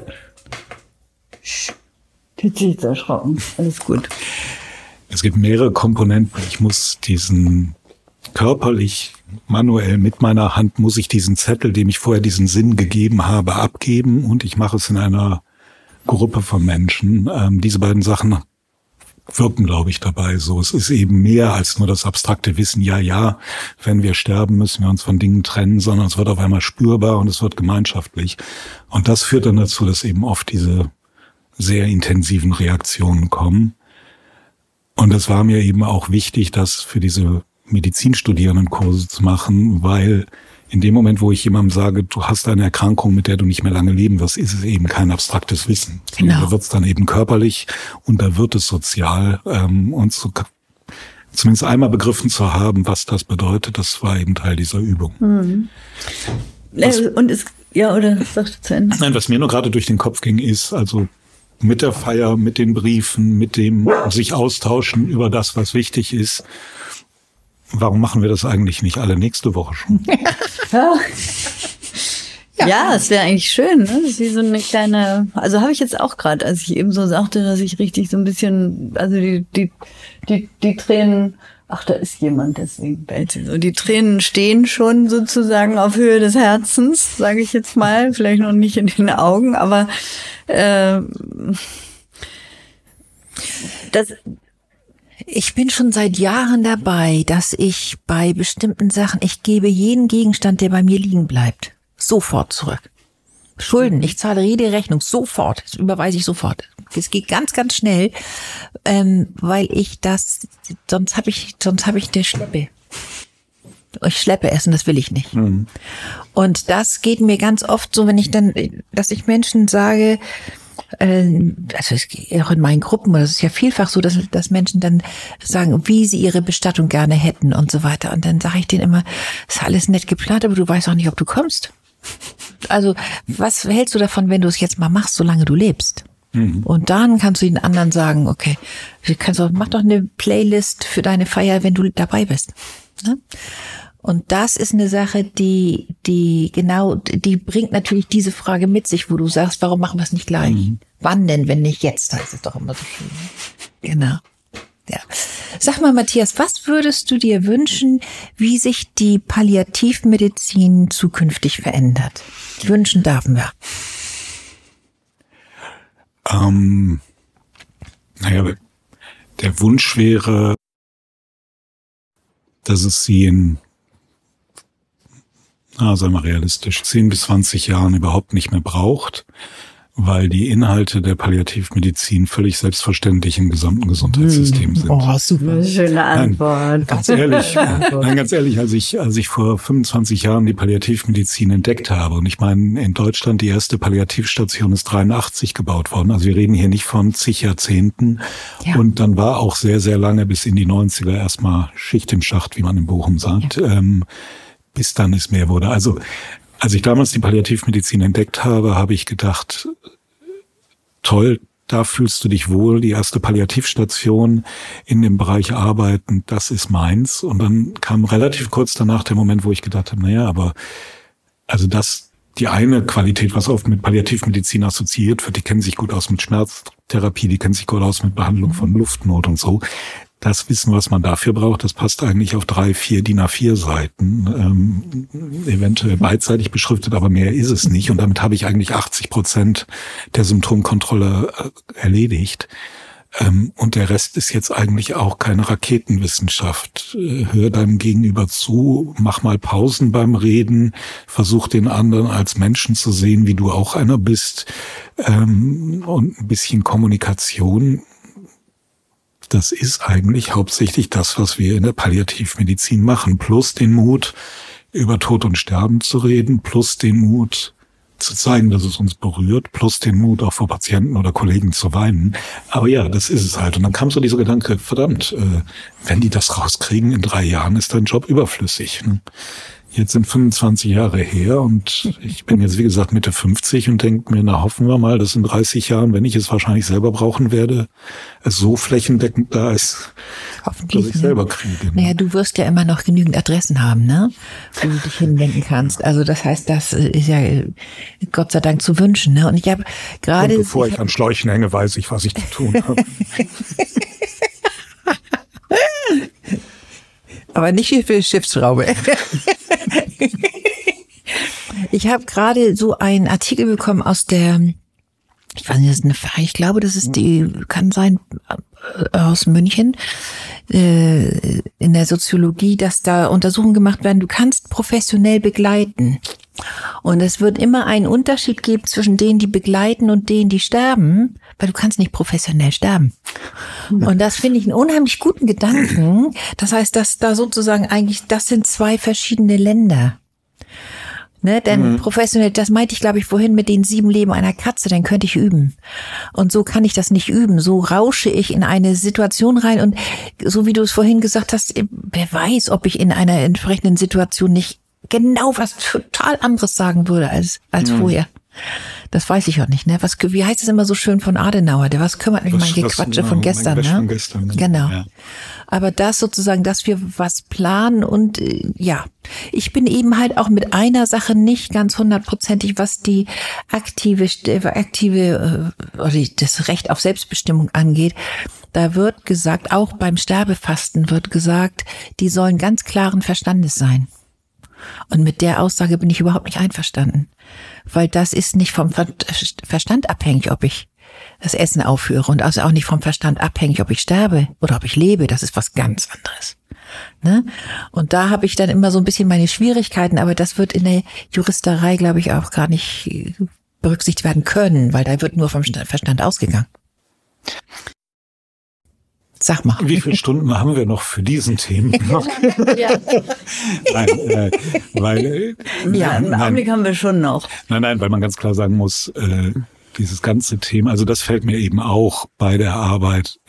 Jetzt ist erschrocken. Alles gut. Es gibt mehrere Komponenten. Ich muss diesen körperlich, manuell mit meiner Hand muss ich diesen Zettel, dem ich vorher diesen Sinn gegeben habe, abgeben. Und ich mache es in einer Gruppe von Menschen. Diese beiden Sachen wirken, glaube ich, dabei so. Es ist eben mehr als nur das abstrakte Wissen, ja, wenn wir sterben, müssen wir uns von Dingen trennen, sondern es wird auf einmal spürbar und es wird gemeinschaftlich. Und das führt dann dazu, dass eben oft diese sehr intensiven Reaktionen kommen. Und es war mir eben auch wichtig, das für diese Medizinstudierendenkurse zu machen, weil in dem Moment, wo ich jemandem sage, du hast eine Erkrankung, mit der du nicht mehr lange leben wirst, ist es eben kein abstraktes Wissen. Genau. Da wird es dann eben körperlich und da wird es sozial. Und so, zumindest einmal begriffen zu haben, was das bedeutet, das war eben Teil dieser Übung. Mhm. Und es, oder sagst du zu Ende? Nein, was mir nur gerade durch den Kopf ging, ist also mit der Feier, mit den Briefen, mit dem sich austauschen über das, was wichtig ist. Warum machen wir das eigentlich nicht alle nächste Woche schon? Ja, es wäre eigentlich schön, ne? Das ist wie so eine kleine, also habe ich jetzt auch gerade, als ich eben so sagte, dass ich richtig so ein bisschen, also die Tränen, ach, da ist jemand, deswegen bellt sie so. Die Tränen stehen schon sozusagen auf Höhe des Herzens, sage ich jetzt mal, vielleicht noch nicht in den Augen, aber ich bin schon seit Jahren dabei, dass ich bei bestimmten Sachen, ich gebe jeden Gegenstand, der bei mir liegen bleibt, sofort zurück. Schulden, ich zahle jede Rechnung sofort, das überweise ich sofort. Es geht ganz, ganz schnell, weil ich das, sonst habe ich eine Schleppe. Ich schleppe es und das will ich nicht. Mhm. Und das geht mir ganz oft so, wenn ich dann, dass ich Menschen sage, also es geht auch in meinen Gruppen, das ist ja vielfach so, dass Menschen dann sagen, wie sie ihre Bestattung gerne hätten und so weiter. Und dann sage ich denen immer, ist alles nett geplant, aber du weißt auch nicht, ob du kommst. Also was hältst du davon, wenn du es jetzt mal machst, solange du lebst? Mhm. Und dann kannst du den anderen sagen, okay, mach doch eine Playlist für deine Feier, wenn du dabei bist. Ne? Und das ist eine Sache, die bringt natürlich diese Frage mit sich, wo du sagst, warum machen wir es nicht gleich? Mhm. Wann denn, wenn nicht jetzt? Heißt es doch immer so schön. Genau. Ja. Sag mal, Matthias, was würdest du dir wünschen, wie sich die Palliativmedizin zukünftig verändert? Wünschen dürfen wir. Der Wunsch wäre, dass es sie in, sagen wir realistisch, 10 bis 20 Jahren überhaupt nicht mehr braucht, weil die Inhalte der Palliativmedizin völlig selbstverständlich im gesamten Gesundheitssystem sind. Oh, super. Schöne Antwort. Ganz ehrlich, als ich vor 25 Jahren die Palliativmedizin entdeckt habe, und ich meine, in Deutschland die erste Palliativstation ist 83 gebaut worden, also wir reden hier nicht von zig Jahrzehnten, ja. Und dann war auch sehr, sehr lange bis in die 90er erstmal Schicht im Schacht, wie man in Bochum sagt, ja. Bis dann es mehr wurde. Also, als ich damals die Palliativmedizin entdeckt habe, habe ich gedacht, toll, da fühlst du dich wohl, die erste Palliativstation in dem Bereich Arbeiten, das ist meins. Und dann kam relativ kurz danach der Moment, wo ich gedacht habe, aber also das, die eine Qualität, was oft mit Palliativmedizin assoziiert wird, die kennen sich gut aus mit Schmerztherapie, die kennen sich gut aus mit Behandlung von Luftnot und so. Das Wissen, was man dafür braucht, das passt eigentlich auf 3, 4 DIN A4 Seiten, eventuell beidseitig beschriftet, aber mehr ist es nicht. Und damit habe ich eigentlich 80% der Symptomkontrolle erledigt. Und der Rest ist jetzt eigentlich auch keine Raketenwissenschaft. Hör deinem Gegenüber zu, mach mal Pausen beim Reden, versuch den anderen als Menschen zu sehen, wie du auch einer bist, und ein bisschen Kommunikation. Das ist eigentlich hauptsächlich das, was wir in der Palliativmedizin machen. Plus den Mut, über Tod und Sterben zu reden, plus den Mut, zu zeigen, dass es uns berührt, plus den Mut auch vor Patienten oder Kollegen zu weinen. Aber ja, das ist es halt. Und dann kam so dieser Gedanke, verdammt, wenn die das rauskriegen, in 3 Jahren ist dein Job überflüssig. Ne? Jetzt sind 25 Jahre her und ich bin jetzt, wie gesagt, Mitte 50 und denke mir, na hoffen wir mal, dass in 30 Jahren, wenn ich es wahrscheinlich selber brauchen werde, es so flächendeckend da ist, hoffentlich, dass ich selber kriege. Ne? Naja, du wirst ja immer noch genügend Adressen haben, ne, wo du dich hinwenden kannst. Also das heißt, das ist ja Gott sei Dank zu wünschen. Ne? Und ich habe gerade... Und bevor ich an Schläuchen hänge, weiß ich, was ich zu tun habe. Aber nicht viel für Schiffsschraube. Ich habe gerade so einen Artikel bekommen aus der, ich weiß nicht, ich glaube, das ist die, kann sein, aus München, in der Soziologie, dass da Untersuchungen gemacht werden, du kannst professionell begleiten. Und es wird immer einen Unterschied geben zwischen denen, die begleiten und denen, die sterben, weil du kannst nicht professionell sterben. Und das finde ich einen unheimlich guten Gedanken. Das heißt, dass da sozusagen eigentlich, das sind 2 verschiedene Länder. Ne, denn professionell, das meinte ich, glaube ich, vorhin mit den 7 Leben einer Katze, dann könnte ich üben. Und so kann ich das nicht üben. So rausche ich in eine Situation rein und so wie du es vorhin gesagt hast, wer weiß, ob ich in einer entsprechenden Situation nicht genau was total anderes sagen würde als vorher. Das weiß ich auch nicht, ne? Wie heißt es immer so schön von Adenauer? Was kümmert mich mein Gequatsche von gestern, ne? Von gestern, genau. Ja. Aber das sozusagen, dass wir was planen und ja, ich bin eben halt auch mit einer Sache nicht ganz 100%ig, was die aktive oder das Recht auf Selbstbestimmung angeht. Da wird gesagt, auch beim Sterbefasten wird gesagt, die sollen ganz klaren Verstandes sein. Und mit der Aussage bin ich überhaupt nicht einverstanden, weil das ist nicht vom Verstand abhängig, ob ich das Essen aufhöre und also auch nicht vom Verstand abhängig, ob ich sterbe oder ob ich lebe. Das ist was ganz anderes. Ne? Und da habe ich dann immer so ein bisschen meine Schwierigkeiten, aber das wird in der Juristerei, glaube ich, auch gar nicht berücksichtigt werden können, weil da wird nur vom Verstand ausgegangen. Sag mal. Wie viele Stunden haben wir noch für diesen Themen? Ja. Nein, weil Ja, im Augenblick haben wir schon noch. Nein, weil man ganz klar sagen muss, dieses ganze Thema, also das fällt mir eben auch bei der Arbeit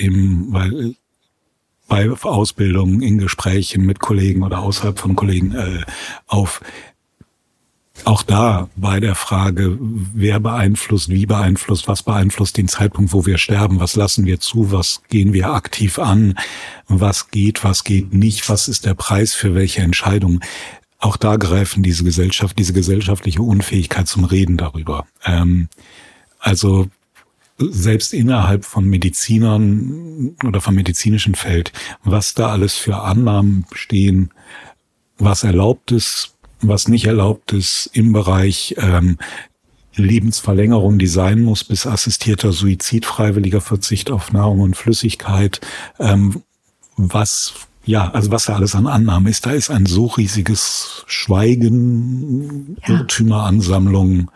bei Ausbildungen, in Gesprächen mit Kollegen oder außerhalb von Kollegen auf. Auch da bei der Frage, wer beeinflusst, wie beeinflusst, was beeinflusst den Zeitpunkt, wo wir sterben, was lassen wir zu, was gehen wir aktiv an, was geht nicht, was ist der Preis für welche Entscheidung. Auch da greifen diese gesellschaftliche Unfähigkeit zum Reden darüber. Also selbst innerhalb von Medizinern oder vom medizinischen Feld, was da alles für Annahmen bestehen, was erlaubt ist, was nicht erlaubt ist im Bereich Lebensverlängerung, die sein muss, bis assistierter Suizid, freiwilliger Verzicht auf Nahrung und Flüssigkeit, was da alles an Annahmen ist. Da ist ein so riesiges Schweigen, Irrtümeransammlung,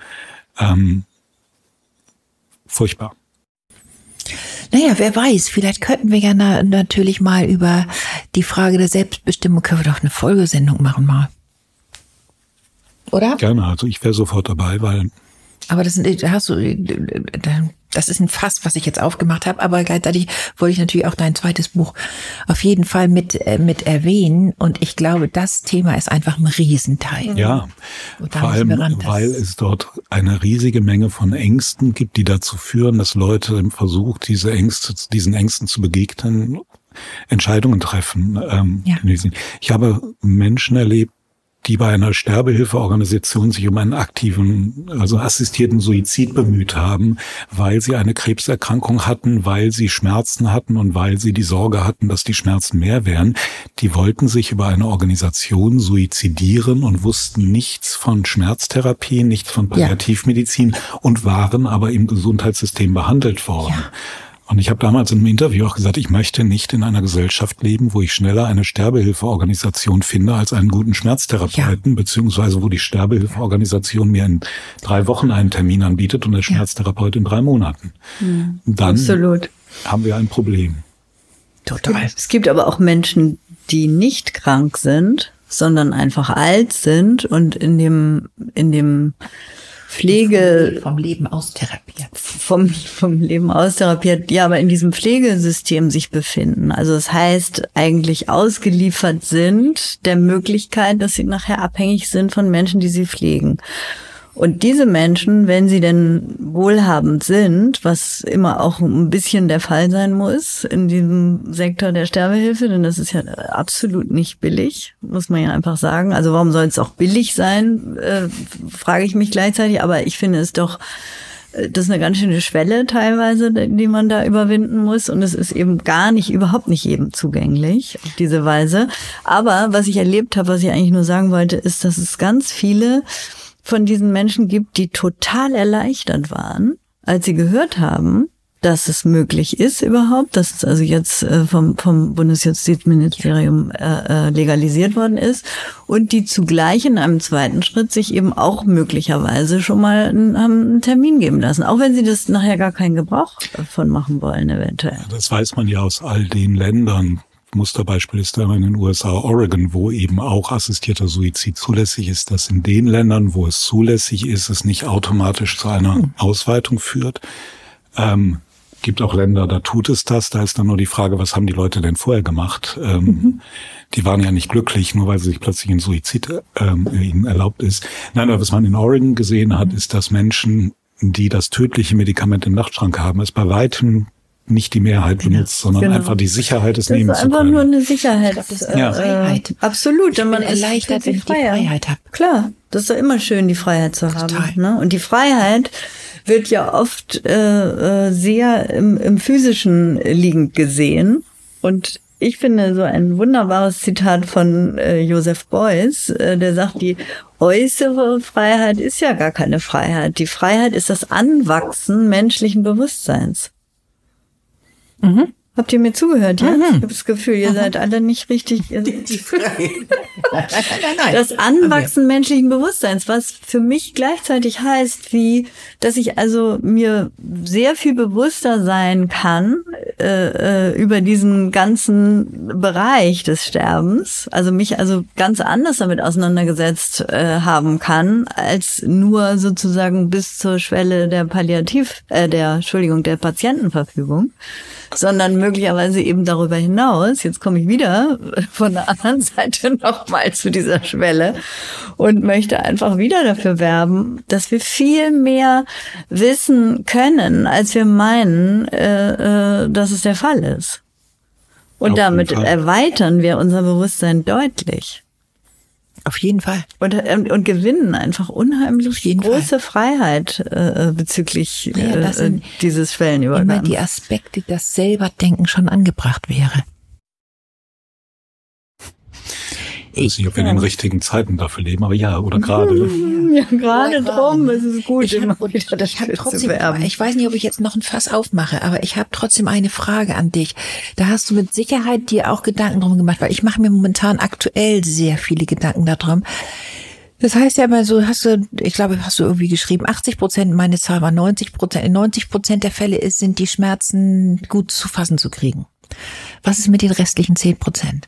furchtbar. Naja, wer weiß, vielleicht könnten wir ja natürlich mal über die Frage der Selbstbestimmung, können wir doch eine Folgesendung machen mal. Oder? Gerne, also ich wäre sofort dabei, weil... Aber das ist ein Fass, was ich jetzt aufgemacht habe, aber gleichzeitig wollte ich natürlich auch dein zweites Buch auf jeden Fall mit erwähnen und ich glaube, das Thema ist einfach ein Riesenteil. Ja, vor allem, weil es dort eine riesige Menge von Ängsten gibt, die dazu führen, dass Leute im Versuch, diesen Ängsten zu begegnen, Entscheidungen treffen. Ich habe Menschen erlebt, die bei einer Sterbehilfeorganisation sich um einen aktiven, also assistierten Suizid bemüht haben, weil sie eine Krebserkrankung hatten, weil sie Schmerzen hatten und weil sie die Sorge hatten, dass die Schmerzen mehr wären. Die wollten sich über eine Organisation suizidieren und wussten nichts von Schmerztherapie, nichts von Palliativmedizin und waren aber im Gesundheitssystem behandelt worden. Ja. Und ich habe damals in einem Interview auch gesagt, ich möchte nicht in einer Gesellschaft leben, wo ich schneller eine Sterbehilfeorganisation finde als einen guten Schmerztherapeuten, beziehungsweise wo die Sterbehilfeorganisation mir in 3 Wochen einen Termin anbietet und der Schmerztherapeut in 3 Monaten. Dann haben wir ein Problem. Total. Es gibt aber auch Menschen, die nicht krank sind, sondern einfach alt sind und in dem Pflege... Vom Leben austherapiert. Vom Leben austherapiert, ja, aber in diesem Pflegesystem sich befinden. Also das heißt, eigentlich ausgeliefert sind der Möglichkeit, dass sie nachher abhängig sind von Menschen, die sie pflegen. Und diese Menschen, wenn sie denn wohlhabend sind, was immer auch ein bisschen der Fall sein muss in diesem Sektor der Sterbehilfe, denn das ist ja absolut nicht billig, muss man ja einfach sagen. Also warum soll es auch billig sein, frage ich mich gleichzeitig. Aber ich finde es doch, das ist eine ganz schöne Schwelle teilweise, die man da überwinden muss. Und es ist eben überhaupt nicht jedem zugänglich auf diese Weise. Aber was ich erlebt habe, was ich eigentlich nur sagen wollte, ist, dass es ganz viele von diesen Menschen gibt, die total erleichtert waren, als sie gehört haben, dass es möglich ist überhaupt, dass es also jetzt vom Bundesjustizministerium legalisiert worden ist und die zugleich in einem zweiten Schritt sich eben auch möglicherweise schon mal einen Termin geben lassen, auch wenn sie das nachher gar keinen Gebrauch davon machen wollen eventuell. Das weiß man ja aus all den Ländern. Musterbeispiel ist da in den USA, Oregon, wo eben auch assistierter Suizid zulässig ist, dass in den Ländern, wo es zulässig ist, es nicht automatisch zu einer Ausweitung führt. Gibt auch Länder, da tut es das. Da ist dann nur die Frage, was haben die Leute denn vorher gemacht? Die waren ja nicht glücklich, nur weil sie sich plötzlich ein Suizid ihnen erlaubt ist. Nein, aber was man in Oregon gesehen hat, ist, dass Menschen, die das tödliche Medikament im Nachtschrank haben, es bei weitem nicht die Mehrheit benutzt, sondern einfach die Sicherheit des nehmen zu können. Das ist einfach nur eine Sicherheit. Das ist eine Freiheit. Absolut. Ich bin erleichtert, wenn ich die Freiheit habe. Klar, das ist doch immer schön, die Freiheit zu haben. Ne? Und die Freiheit wird ja oft sehr im Physischen liegend gesehen. Und ich finde so ein wunderbares Zitat von Joseph Beuys, der sagt, die äußere Freiheit ist ja gar keine Freiheit. Die Freiheit ist das Anwachsen menschlichen Bewusstseins. Mhm. Habt ihr mir zugehört? Ja? Ich habe das Gefühl, ihr seid alle nicht richtig. Die Freiheit. Nein. Das Anwachsen menschlichen Bewusstseins, was für mich gleichzeitig heißt, wie, dass ich also mir sehr viel bewusster sein kann über diesen ganzen Bereich des Sterbens, also mich also ganz anders damit auseinandergesetzt haben kann, als nur sozusagen bis zur Schwelle der der Patientenverfügung, sondern möglicherweise eben darüber hinaus. Jetzt komme ich wieder von der anderen Seite nochmal zu dieser Schwelle und möchte einfach wieder dafür werben, dass wir viel mehr wissen können, als wir meinen, dass es der Fall ist. Und damit erweitern wir unser Bewusstsein deutlich. Auf jeden Fall. Und gewinnen einfach unheimlich große Freiheit bezüglich dieses Schwellenübergangs. Immer die Aspekte, dass Selberdenken schon angebracht wäre. Ich weiß nicht, ob wir in den richtigen Zeiten dafür leben, aber ja, oder gerade. Ja, gerade drum ist es gut, ich weiß nicht, ob ich jetzt noch ein Fass aufmache, aber ich habe trotzdem eine Frage an dich. Da hast du mit Sicherheit dir auch Gedanken drum gemacht, weil ich mache mir momentan aktuell sehr viele Gedanken darum. Das heißt ja immer so, hast du irgendwie geschrieben, 80%, meine Zahl war 90%. In 90% der Fälle sind die Schmerzen gut zu fassen zu kriegen. Was ist mit den restlichen 10%?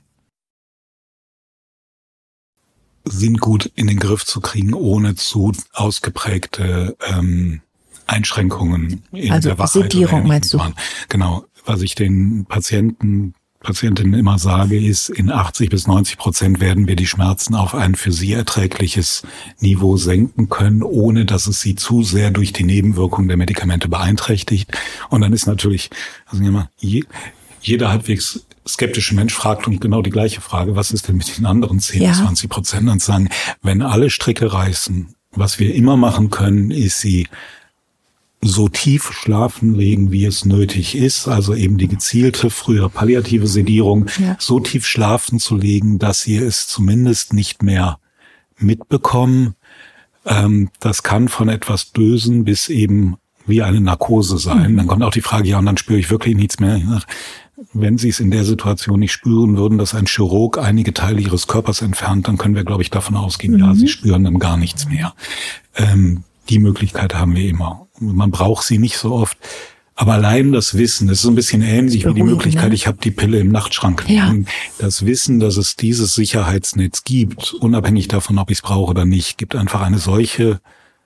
Sind gut in den Griff zu kriegen, ohne zu ausgeprägte Einschränkungen in der Wachheit. Sedierung meinst du? Genau. Was ich den Patientinnen immer sage, ist, in 80-90% werden wir die Schmerzen auf ein für sie erträgliches Niveau senken können, ohne dass es sie zu sehr durch die Nebenwirkungen der Medikamente beeinträchtigt. Und dann ist natürlich, jeder halbwegs skeptische Mensch fragt und genau die gleiche Frage, was ist denn mit den anderen 10-20%? Und sagen, wenn alle Stricke reißen, was wir immer machen können, ist sie so tief schlafen legen, wie es nötig ist, also eben die gezielte, frühere palliative Sedierung, so tief schlafen zu legen, dass sie es zumindest nicht mehr mitbekommen. Das kann von etwas Bösen bis eben wie eine Narkose sein. Dann kommt auch die Frage, ja, und dann spüre ich wirklich nichts mehr. Wenn Sie es in der Situation nicht spüren würden, dass ein Chirurg einige Teile Ihres Körpers entfernt, dann können wir, glaube ich, davon ausgehen, ja, Sie spüren dann gar nichts mehr. Die Möglichkeit haben wir immer. Man braucht sie nicht so oft. Aber allein das Wissen, das ist so ein bisschen ähnlich wie die Möglichkeit, ich habe die Pille im Nachtschrank liegen. Das Wissen, dass es dieses Sicherheitsnetz gibt, unabhängig davon, ob ich es brauche oder nicht, gibt einfach eine solche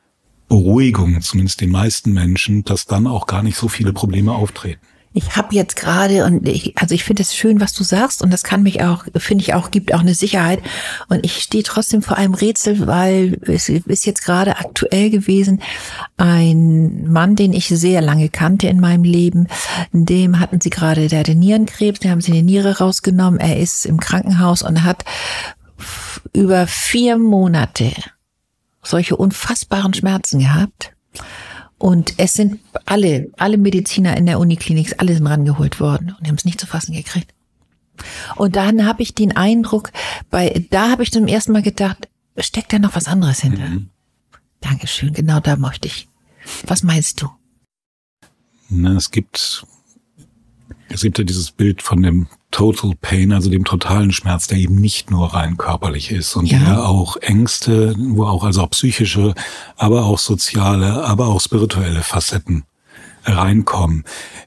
Beruhigung, zumindest den meisten Menschen, dass dann auch gar nicht so viele Probleme auftreten. Ich habe jetzt gerade, ich finde es schön, was du sagst, und das kann mich auch, finde ich auch, gibt auch eine Sicherheit. Und ich stehe trotzdem vor einem Rätsel, weil es ist jetzt gerade aktuell gewesen, ein Mann, den ich sehr lange kannte in meinem Leben, der hatte Nierenkrebs, den haben sie eine Niere rausgenommen, er ist im Krankenhaus und hat über 4 Monate solche unfassbaren Schmerzen gehabt. Und es sind alle Mediziner in der Uniklinik, alle sind rangeholt worden und haben es nicht zu fassen gekriegt. Und dann habe ich den Eindruck, da habe ich zum ersten Mal gedacht, steckt da noch was anderes hinter? Dankeschön, genau da möchte ich. Was meinst du? Es gibt ja dieses Bild von dem Total Pain, also dem totalen Schmerz, der eben nicht nur rein körperlich ist und der auch Ängste, wo auch also auch psychische, aber auch soziale, aber auch spirituelle Facetten reinkommen.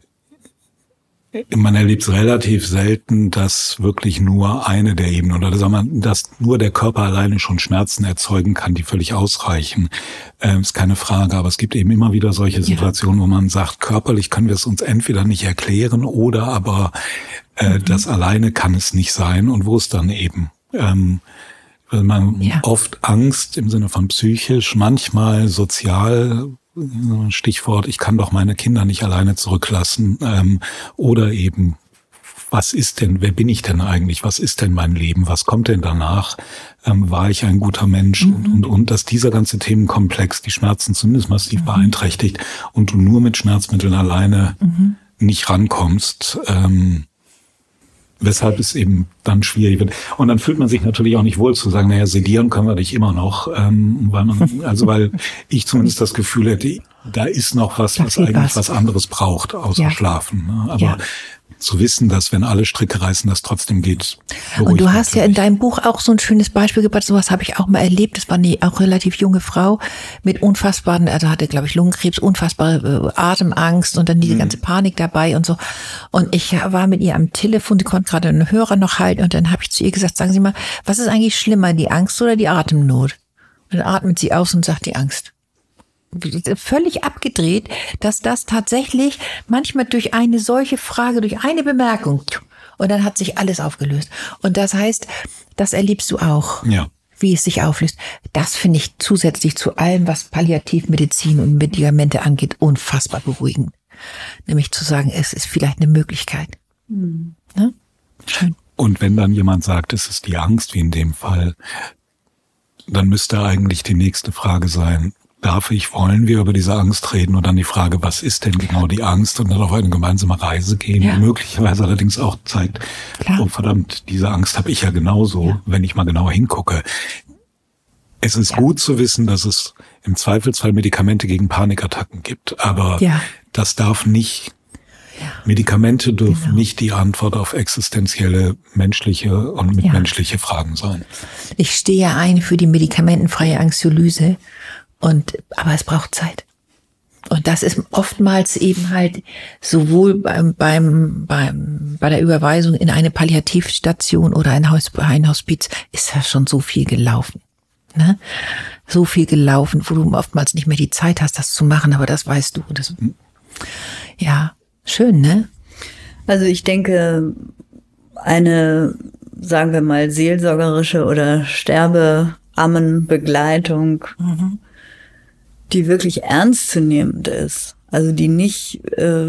Man erlebt es relativ selten, dass wirklich nur eine der Ebenen oder dass nur der Körper alleine schon Schmerzen erzeugen kann, die völlig ausreichen. Ist keine Frage, aber es gibt eben immer wieder solche Situationen, wo man sagt, körperlich können wir es uns entweder nicht erklären oder aber das alleine kann es nicht sein und wo es dann eben oft Angst im Sinne von psychisch, manchmal sozial, Stichwort, ich kann doch meine Kinder nicht alleine zurücklassen, oder eben, wer bin ich denn eigentlich, was ist denn mein Leben, was kommt denn danach, war ich ein guter Mensch und dass dieser ganze Themenkomplex die Schmerzen zumindest massiv beeinträchtigt und du nur mit Schmerzmitteln alleine nicht rankommst, weshalb es eben dann schwierig wird. Und dann fühlt man sich natürlich auch nicht wohl zu sagen, naja, sedieren können wir dich immer noch, weil ich zumindest das Gefühl hätte, da ist noch was eigentlich was anderes braucht, außer Schlafen. Ne? Aber zu wissen, dass wenn alle Stricke reißen, das trotzdem geht. Und du hast ja in deinem Buch auch so ein schönes Beispiel gebracht, sowas habe ich auch mal erlebt. Das war eine auch relativ junge Frau mit unfassbaren, also hatte, glaube ich, Lungenkrebs, unfassbare Atemangst und dann diese ganze Panik dabei und so. Und ich war mit ihr am Telefon, die konnte gerade einen Hörer noch halten und dann habe ich zu ihr gesagt, sagen Sie mal, was ist eigentlich schlimmer, die Angst oder die Atemnot? Und dann atmet sie aus und sagt die Angst. Völlig abgedreht, dass das tatsächlich manchmal durch eine solche Frage, durch eine Bemerkung, und dann hat sich alles aufgelöst. Und das heißt, das erlebst du auch, wie es sich auflöst. Das finde ich zusätzlich zu allem, was Palliativmedizin und Medikamente angeht, unfassbar beruhigend. Nämlich zu sagen, es ist vielleicht eine Möglichkeit. Ne? Schön. Und wenn dann jemand sagt, es ist die Angst, wie in dem Fall, dann müsste eigentlich die nächste Frage sein, wollen wir über diese Angst reden und dann die Frage, was ist denn genau die Angst und dann auf eine gemeinsame Reise gehen, die möglicherweise allerdings auch zeigt, oh verdammt, diese Angst habe ich ja genauso, wenn ich mal genauer hingucke. Es ist gut zu wissen, dass es im Zweifelsfall Medikamente gegen Panikattacken gibt, aber das darf nicht, Medikamente dürfen nicht die Antwort auf existenzielle menschliche und mitmenschliche Fragen sein. Ich stehe ja ein für die medikamentenfreie Anxiolyse. Aber es braucht Zeit. Und das ist oftmals eben halt sowohl bei der Überweisung in eine Palliativstation oder ein Hospiz ist ja schon so viel gelaufen. Ne? So viel gelaufen, wo du oftmals nicht mehr die Zeit hast, das zu machen, aber das weißt du. Schön, ne? Also ich denke, eine, sagen wir mal, seelsorgerische oder Sterbeammenbegleitung, die wirklich ernstzunehmend ist, also die nicht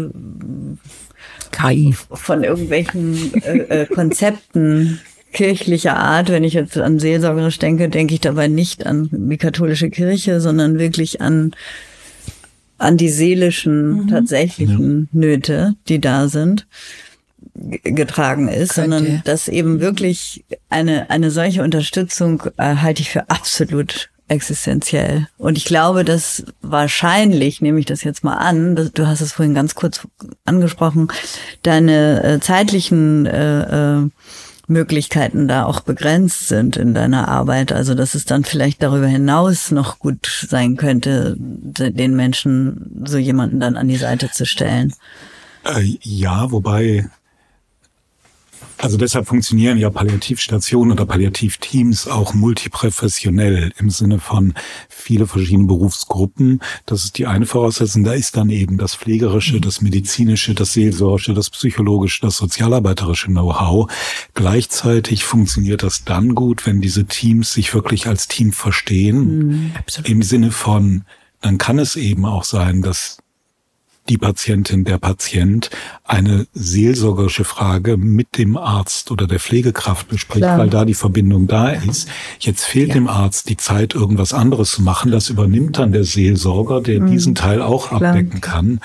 KI von irgendwelchen Konzepten kirchlicher Art, wenn ich jetzt an seelsorgerisch denke, denke ich dabei nicht an die katholische Kirche, sondern wirklich an die seelischen, tatsächlichen Nöte, die da sind, getragen ist, sondern dass eben wirklich eine solche Unterstützung halte ich für absolut existenziell. Und ich glaube, dass wahrscheinlich, nehme ich das jetzt mal an, du hast es vorhin ganz kurz angesprochen, deine zeitlichen Möglichkeiten da auch begrenzt sind in deiner Arbeit. Also dass es dann vielleicht darüber hinaus noch gut sein könnte, den Menschen so jemanden dann an die Seite zu stellen. Ja, wobei Also deshalb funktionieren ja Palliativstationen oder Palliativteams auch multiprofessionell im Sinne von viele verschiedene Berufsgruppen. Das ist die eine Voraussetzung. Da ist dann eben das pflegerische, das medizinische, das seelsorgische, das psychologische, das sozialarbeiterische Know-how. Gleichzeitig funktioniert das dann gut, wenn diese Teams sich wirklich als Team verstehen. Im Sinne von, dann kann es eben auch sein, dass die Patientin, der Patient eine seelsorgerische Frage mit dem Arzt oder der Pflegekraft bespricht, weil da die Verbindung da ist. Jetzt fehlt dem Arzt die Zeit, irgendwas anderes zu machen. Das übernimmt dann der Seelsorger, der diesen Teil auch abdecken kann.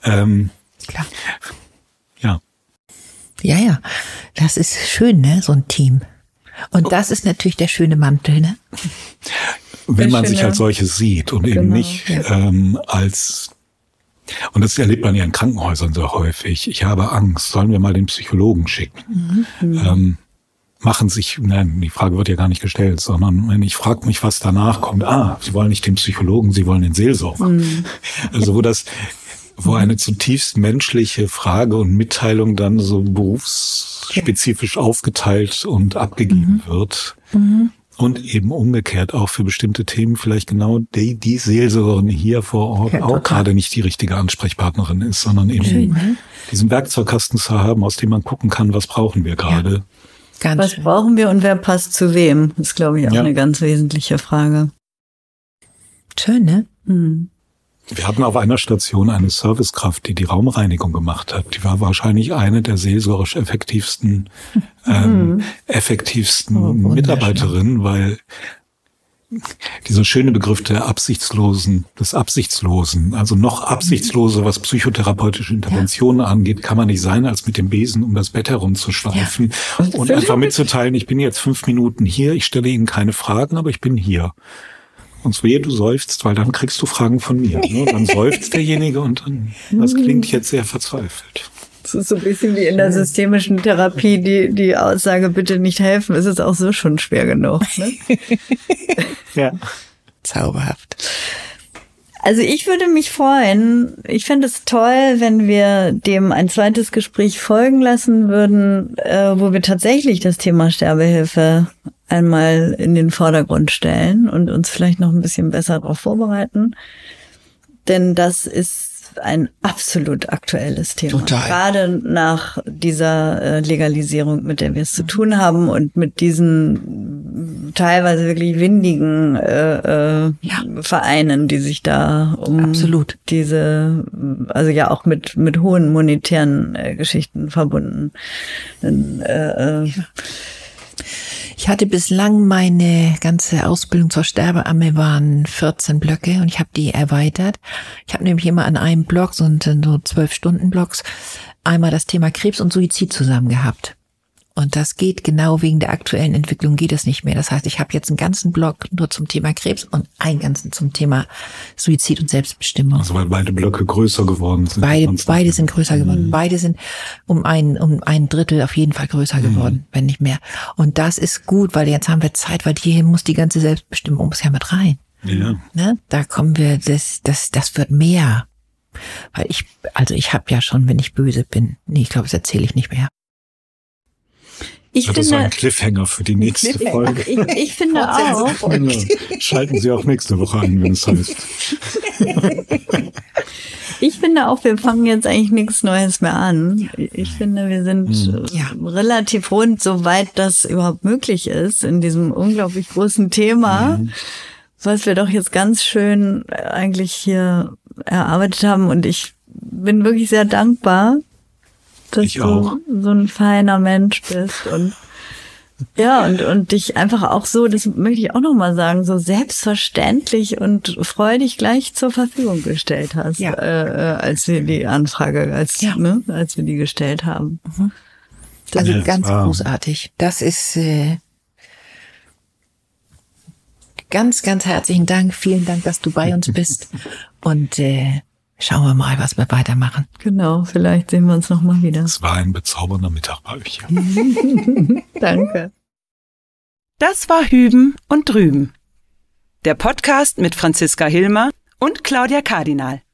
Ja. Ja, das ist schön, ne, so ein Team. Und das ist natürlich der schöne Mantel, ne? Wenn man sich als solches sieht und eben nicht als... Und das erlebt man ja in Krankenhäusern sehr häufig. Ich habe Angst, sollen wir mal den Psychologen schicken? Die Frage wird ja gar nicht gestellt, sondern wenn ich frage mich, was danach kommt, Sie wollen nicht den Psychologen, Sie wollen den Seelsorger. Also wo eine zutiefst menschliche Frage und Mitteilung dann so berufsspezifisch aufgeteilt und abgegeben wird. Und eben umgekehrt auch für bestimmte Themen vielleicht genau die Seelsorgerin hier vor Ort auch gerade nicht die richtige Ansprechpartnerin ist, sondern eben diesen Werkzeugkasten zu haben, aus dem man gucken kann, was brauchen wir gerade. Ja, was brauchen wir und wer passt zu wem? Das ist, glaube ich, auch eine ganz wesentliche Frage. Schön, ne? Wir hatten auf einer Station eine Servicekraft, die Raumreinigung gemacht hat. Die war wahrscheinlich eine der seelsorgerisch effektivsten Mitarbeiterinnen, weil dieser schöne Begriff des Absichtslosen, also noch absichtsloser, was psychotherapeutische Interventionen angeht, kann man nicht sein, als mit dem Besen um das Bett herumzuschweifen und einfach mitzuteilen, ich bin jetzt 5 Minuten hier, ich stelle Ihnen keine Fragen, aber ich bin hier. Und wehe, du seufzt, weil dann kriegst du Fragen von mir. Ne? Dann seufzt derjenige und dann, das klingt jetzt sehr verzweifelt. Das ist so ein bisschen wie in der systemischen Therapie, die Aussage, bitte nicht helfen, ist es auch so schon schwer genug. Ne? Ja. Zauberhaft. Also ich würde mich freuen, ich fände es toll, wenn wir dem ein zweites Gespräch folgen lassen würden, wo wir tatsächlich das Thema Sterbehilfe einmal in den Vordergrund stellen und uns vielleicht noch ein bisschen besser darauf vorbereiten. Denn das ist ein absolut aktuelles Thema. Total. Gerade nach dieser Legalisierung, mit der wir es zu tun haben und mit diesen teilweise wirklich windigen Vereinen, die sich da um diese, also ja auch mit hohen monetären Geschichten verbunden. Ich hatte bislang meine ganze Ausbildung zur Sterbeamme waren 14 Blöcke und ich habe die erweitert. Ich habe nämlich immer an einem Block, so 12-Stunden-Blocks, einmal das Thema Krebs und Suizid zusammen gehabt. Und das geht genau wegen der aktuellen Entwicklung geht es nicht mehr. Das heißt, ich habe jetzt einen ganzen Block nur zum Thema Krebs und einen ganzen zum Thema Suizid und Selbstbestimmung. Also weil beide Blöcke größer geworden sind. Beide sind größer geworden. Beide sind um ein Drittel auf jeden Fall größer geworden, wenn nicht mehr. Und das ist gut, weil jetzt haben wir Zeit, weil hier muss die ganze Selbstbestimmung muss ja mit rein. Ja. Ne? Da kommen wir, das wird mehr. Weil ich habe ja schon, wenn ich böse bin, ich glaube, das erzähle ich nicht mehr. Das ist ein Cliffhanger für die nächste Folge. Ich finde auch. Schalten Sie auch nächste Woche ein, wenn es heißt. Ich finde auch, wir fangen jetzt eigentlich nichts Neues mehr an. Ich finde, wir sind relativ rund, soweit das überhaupt möglich ist, in diesem unglaublich großen Thema, was wir doch jetzt ganz schön eigentlich hier erarbeitet haben. Und ich bin wirklich sehr dankbar, dass du so ein feiner Mensch bist und und dich einfach auch so, das möchte ich auch nochmal sagen, so selbstverständlich und freudig gleich zur Verfügung gestellt hast, als wir die Anfrage, als wir die gestellt haben. Das ist ganz großartig. Das ist ganz, ganz herzlichen Dank. Vielen Dank, dass du bei uns bist und schauen wir mal, was wir weitermachen. Genau, vielleicht sehen wir uns noch mal wieder. Es war ein bezaubernder Mittag bei euch. Danke. Das war Hüben und Drüben. Der Podcast mit Franziska Hilmer und Claudia Kardinal.